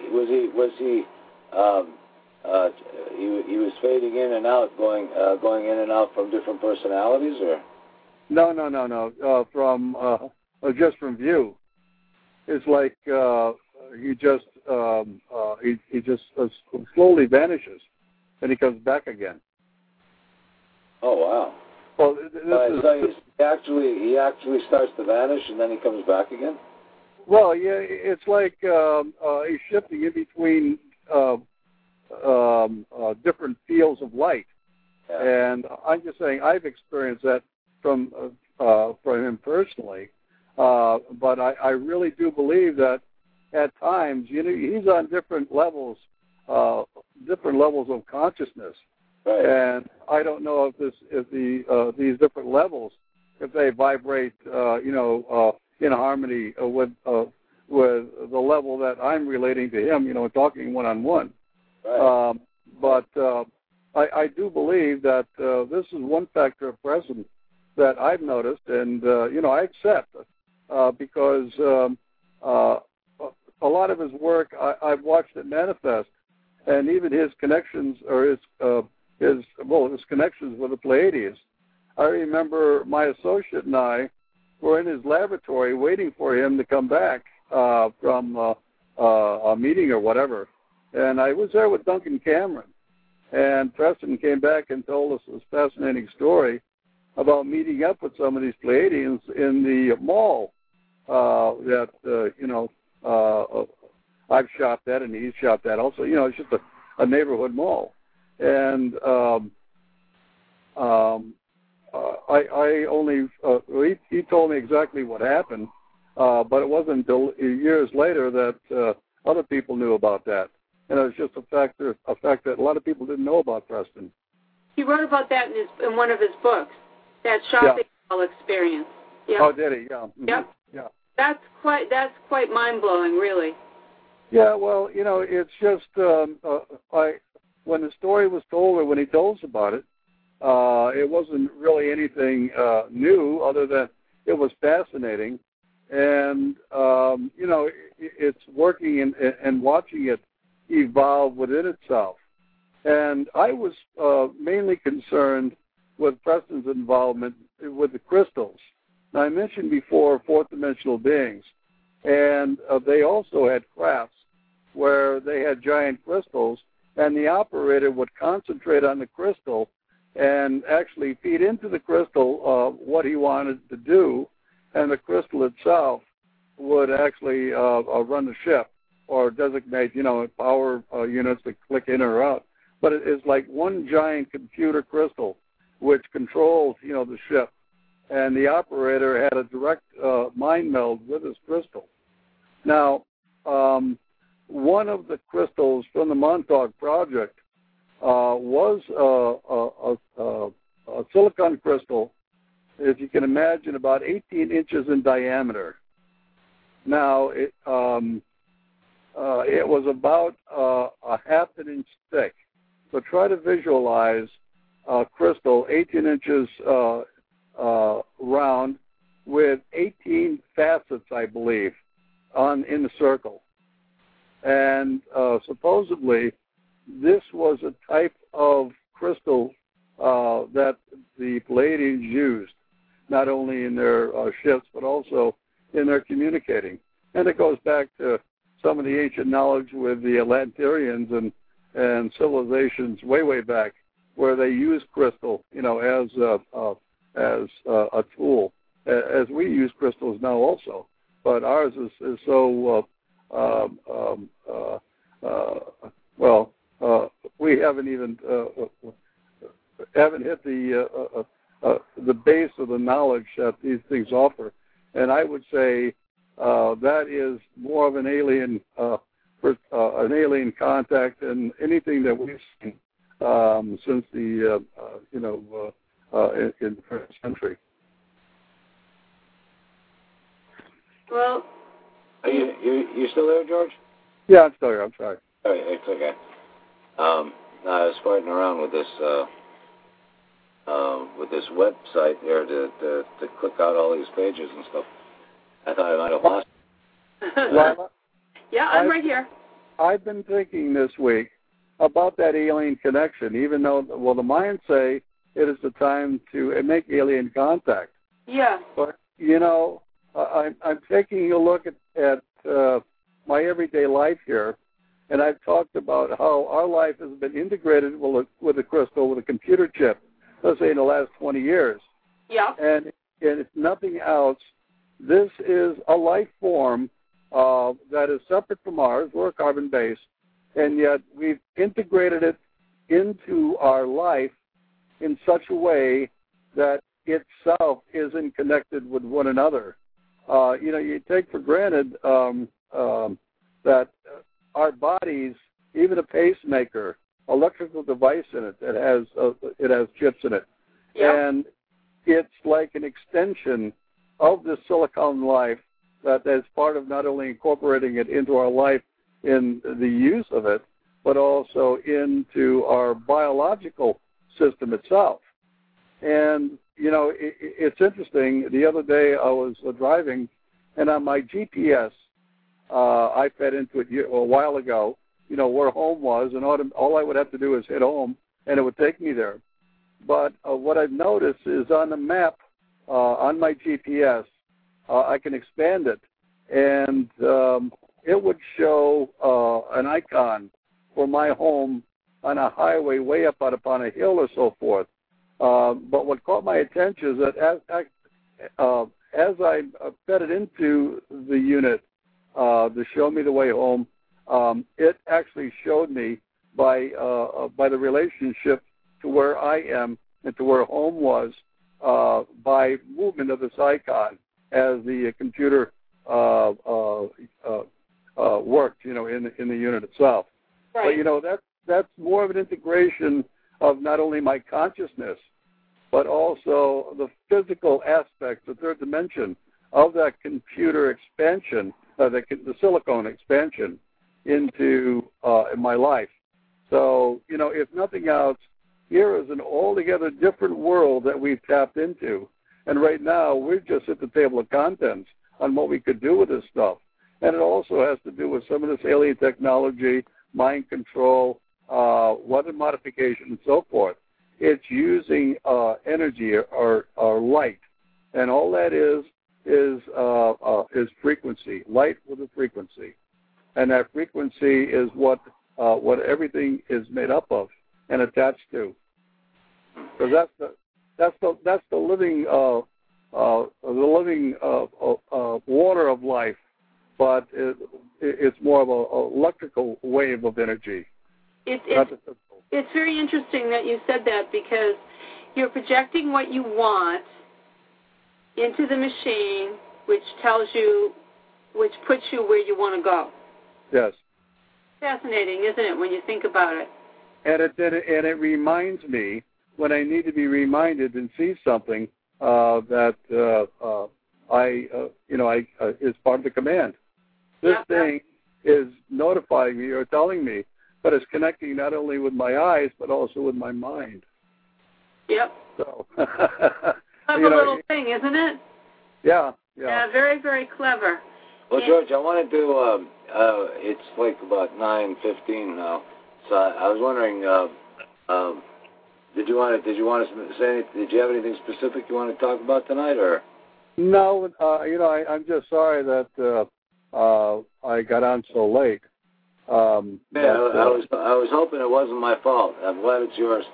was fading in and out, going in and out from different personalities, or? No. Just from view. It's like he just slowly vanishes, and he comes back again. Oh wow! Well, so he actually starts to vanish, and then he comes back again. Well, yeah, it's like he's shifting in between different fields of light, and I'm just saying I've experienced that from him personally. But I really do believe that at times, he's on different levels of consciousness, right. And I don't know if these different levels, if they vibrate, in harmony with the level that I'm relating to him, talking one-on-one. Right. But I do believe that this is one factor of presence that I've noticed, and I accept because a lot of his work I've watched it manifest, and even his connections or his connections with the Pleiades. I remember my associate and I were in his laboratory waiting for him to come back from a meeting or whatever. And I was there with Duncan Cameron. And Preston came back and told us this fascinating story about meeting up with some of these Pleiadians in the mall that, I've shopped at and he's shopped at also. It's just a neighborhood mall. And I only, he told me exactly what happened, but it wasn't until years later that other people knew about that. And it was just a fact that a lot of people didn't know about Preston. He wrote about that in one of his books, that shopping mall experience. Yep. Oh, did he? Yeah. Mm-hmm. Yep. Yeah. That's quite mind-blowing, really. Yeah, well, it's just when the story was told or when he told us about it, it wasn't really anything new other than it was fascinating. And, it's working and watching it evolve within itself. And I was mainly concerned with Preston's involvement with the crystals. Now, I mentioned before fourth-dimensional beings, and they also had crafts where they had giant crystals, and the operator would concentrate on the crystal and actually feed into the crystal what he wanted to do, and the crystal itself would actually run the ship or designate, power units to click in or out. But it is like one giant computer crystal which controls, the ship. And the operator had a direct mind meld with his crystal. Now, one of the crystals from the Montauk Project was a silicon crystal, if you can imagine, about 18 inches in diameter. Now, it was about a half an inch thick. So try to visualize a crystal 18 inches round with 18 facets, I believe, in the circle. And supposedly, this was a type of crystal that the Pleiadians used, not only in their ships, but also in their communicating. And it goes back to some of the ancient knowledge with the Atlanteans and civilizations way back, where they used crystal, as a tool, as we use crystals now also. But ours is so we haven't even hit the base of the knowledge that these things offer. And I would say that is more of an alien contact than anything that we've seen since the in the first century. Well, are you still there, George? Yeah, I'm still here. I'm sorry. All right, it's okay. I was farting around with this website there to click out all these pages and stuff. I thought I might have lost Lila, yeah, I'm right here. I've been thinking this week about that alien connection, even though, the Mayans say it is the time to make alien contact. Yeah. But, I'm taking a look at my everyday life here, and I've talked about how our life has been integrated with a crystal, with a computer chip, let's say in the last 20 years. Yeah. And if nothing else, this is a life form that is separate from ours. We're carbon-based, and yet we've integrated it into our life in such a way that itself isn't connected with one another. You take for granted that our bodies, even a pacemaker, electrical device in it that has chips in it, and it's like an extension of the silicon life that is part of not only incorporating it into our life in the use of it, but also into our biological system itself. And, it's interesting. The other day I was driving, and on my GPS, I fed into it a while ago, where home was, and all I would have to do is hit home, and it would take me there. But what I've noticed is on the map, on my GPS, I can expand it, and it would show an icon for my home on a highway way up out upon a hill or so forth. But what caught my attention is that as I fed it into the unit to show me the way home, it actually showed me by the relationship to where I am and to where home was by movement of this icon as the computer worked, in the unit itself. Right. But that's more of an integration of not only my consciousness, but also the physical aspects, the third dimension of that computer expansion, the silicone expansion into my life. So, if nothing else, here is an altogether different world that we've tapped into. And right now, we're just at the table of contents on what we could do with this stuff. And it also has to do with some of this alien technology, mind control, weather modification, and so forth. It's using energy or light. And all that is frequency, light with a frequency. And that frequency is what everything is made up of and attached to. Because that's the living water of life, but it's more of an electrical wave of energy. It's very interesting that you said that, because you're projecting what you want into the machine, which puts you where you want to go. Yes. Fascinating, isn't it, when you think about it? And it reminds me when I need to be reminded and see something that is part of the command. This thing is notifying me or telling me, but it's connecting not only with my eyes but also with my mind. Yep. So. Clever little thing, isn't it? Yeah. Yeah, very, very clever. Well, George, I want to do. It's like about 9:15 now, so I was wondering. Did you want to say? Did you have anything specific you want to talk about tonight, or? No, I'm just sorry that I got on so late. I was hoping it wasn't my fault. I'm glad it's yours.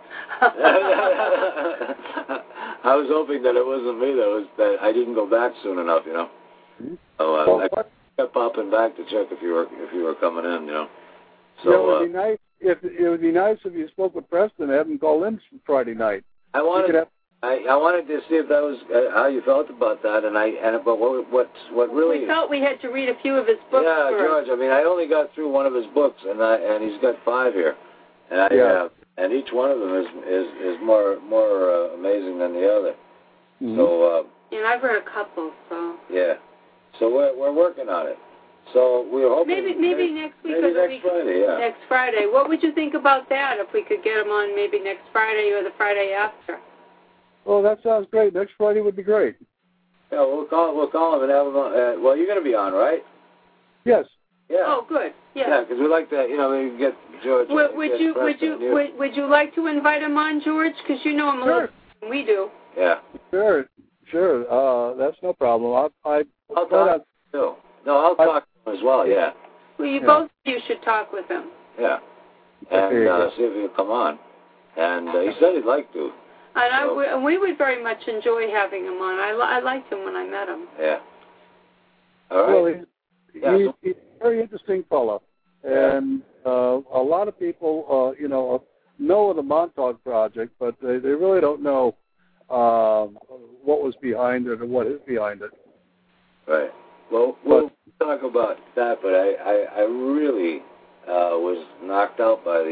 I was hoping that it wasn't me that I didn't go back soon enough, Mm-hmm. So I kept popping back to check if you were coming in, So it would be nice if you spoke with Preston and had him call in Friday night. I wanted to see if that was how you felt about that, but what really we felt we had to read a few of his books. Yeah, first. George. I only got through one of his books, and he's got 5 here, and each one of them is more amazing than the other. Mm-hmm. So. And I've read a couple, so. Yeah. So we're working on it. So we're hoping maybe next week maybe or the next week Friday, yeah. Next Friday. What would you think about that if we could get him on maybe next Friday or the Friday after? Well, that sounds great. Next Friday would be great. Yeah, we'll call him and have him on. Well, you're going to be on, right? Yes. Yeah. Oh, good. Yeah. Yeah, because we like to, we get George. Would you like to invite him on, George? Because you know him a little better than we do. Yeah. Sure. That's no problem. I'll talk to him too. No, I'll talk to him as well. Yeah. Well, both of you should talk with him. Yeah. And see if he'll come on. And he said he'd like to. And we would very much enjoy having him on. I liked him when I met him. Yeah. All right. Well, he's a very interesting fellow. And a lot of people, know of the Montauk Project, but they really don't know what was behind it or what is behind it. Right. Well, we'll talk about that, but I really was knocked out by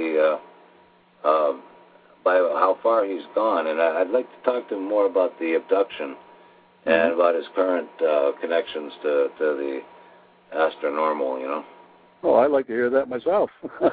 by how far he's gone, and I'd like to talk to him more about the abduction and about his current connections to the astronormal, Oh, I'd like to hear that myself.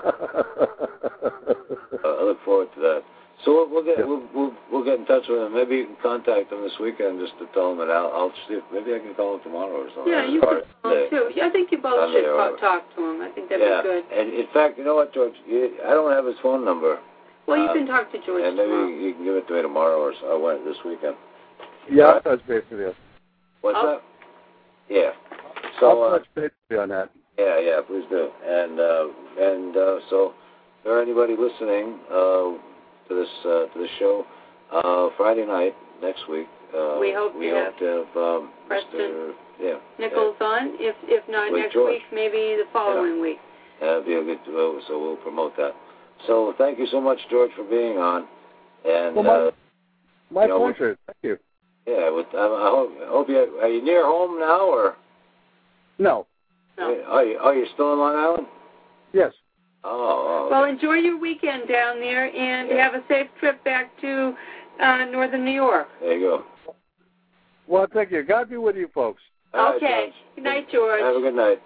I look forward to that. So we'll get in touch with him. Maybe you can contact him this weekend just to tell him that I'll see if maybe I can call him tomorrow or something. Yeah, you can call him too. I think you both should talk to him. I think that'd be good. And in fact, you know what, George? I don't have his phone number. Well, you can talk to George and maybe tomorrow. you can give it to me tomorrow or so. I want it this weekend. Yeah, I'll touch base with you. What's that? Yeah. I'll So, touch base with you on that. yeah, please do. And so, for anybody listening to this show, Friday night next week, we hope to have Preston Mr. Nichols on. If not with next George. week, maybe the following week. That'd be a good. So we'll promote that. So thank you so much, George, for being on. And well, my pleasure. Thank you. Yeah, I hope you are you near home now or? No. No. Are you still in Long Island? Yes. Oh. Okay. Well, enjoy your weekend down there, and have a safe trip back to northern New York. There you go. Well, thank you. God be with you, folks. All Okay. right, Good night, George. Have a good night.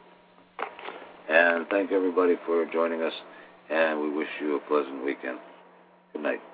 And thank everybody for joining us, and we wish you a pleasant weekend. Good night.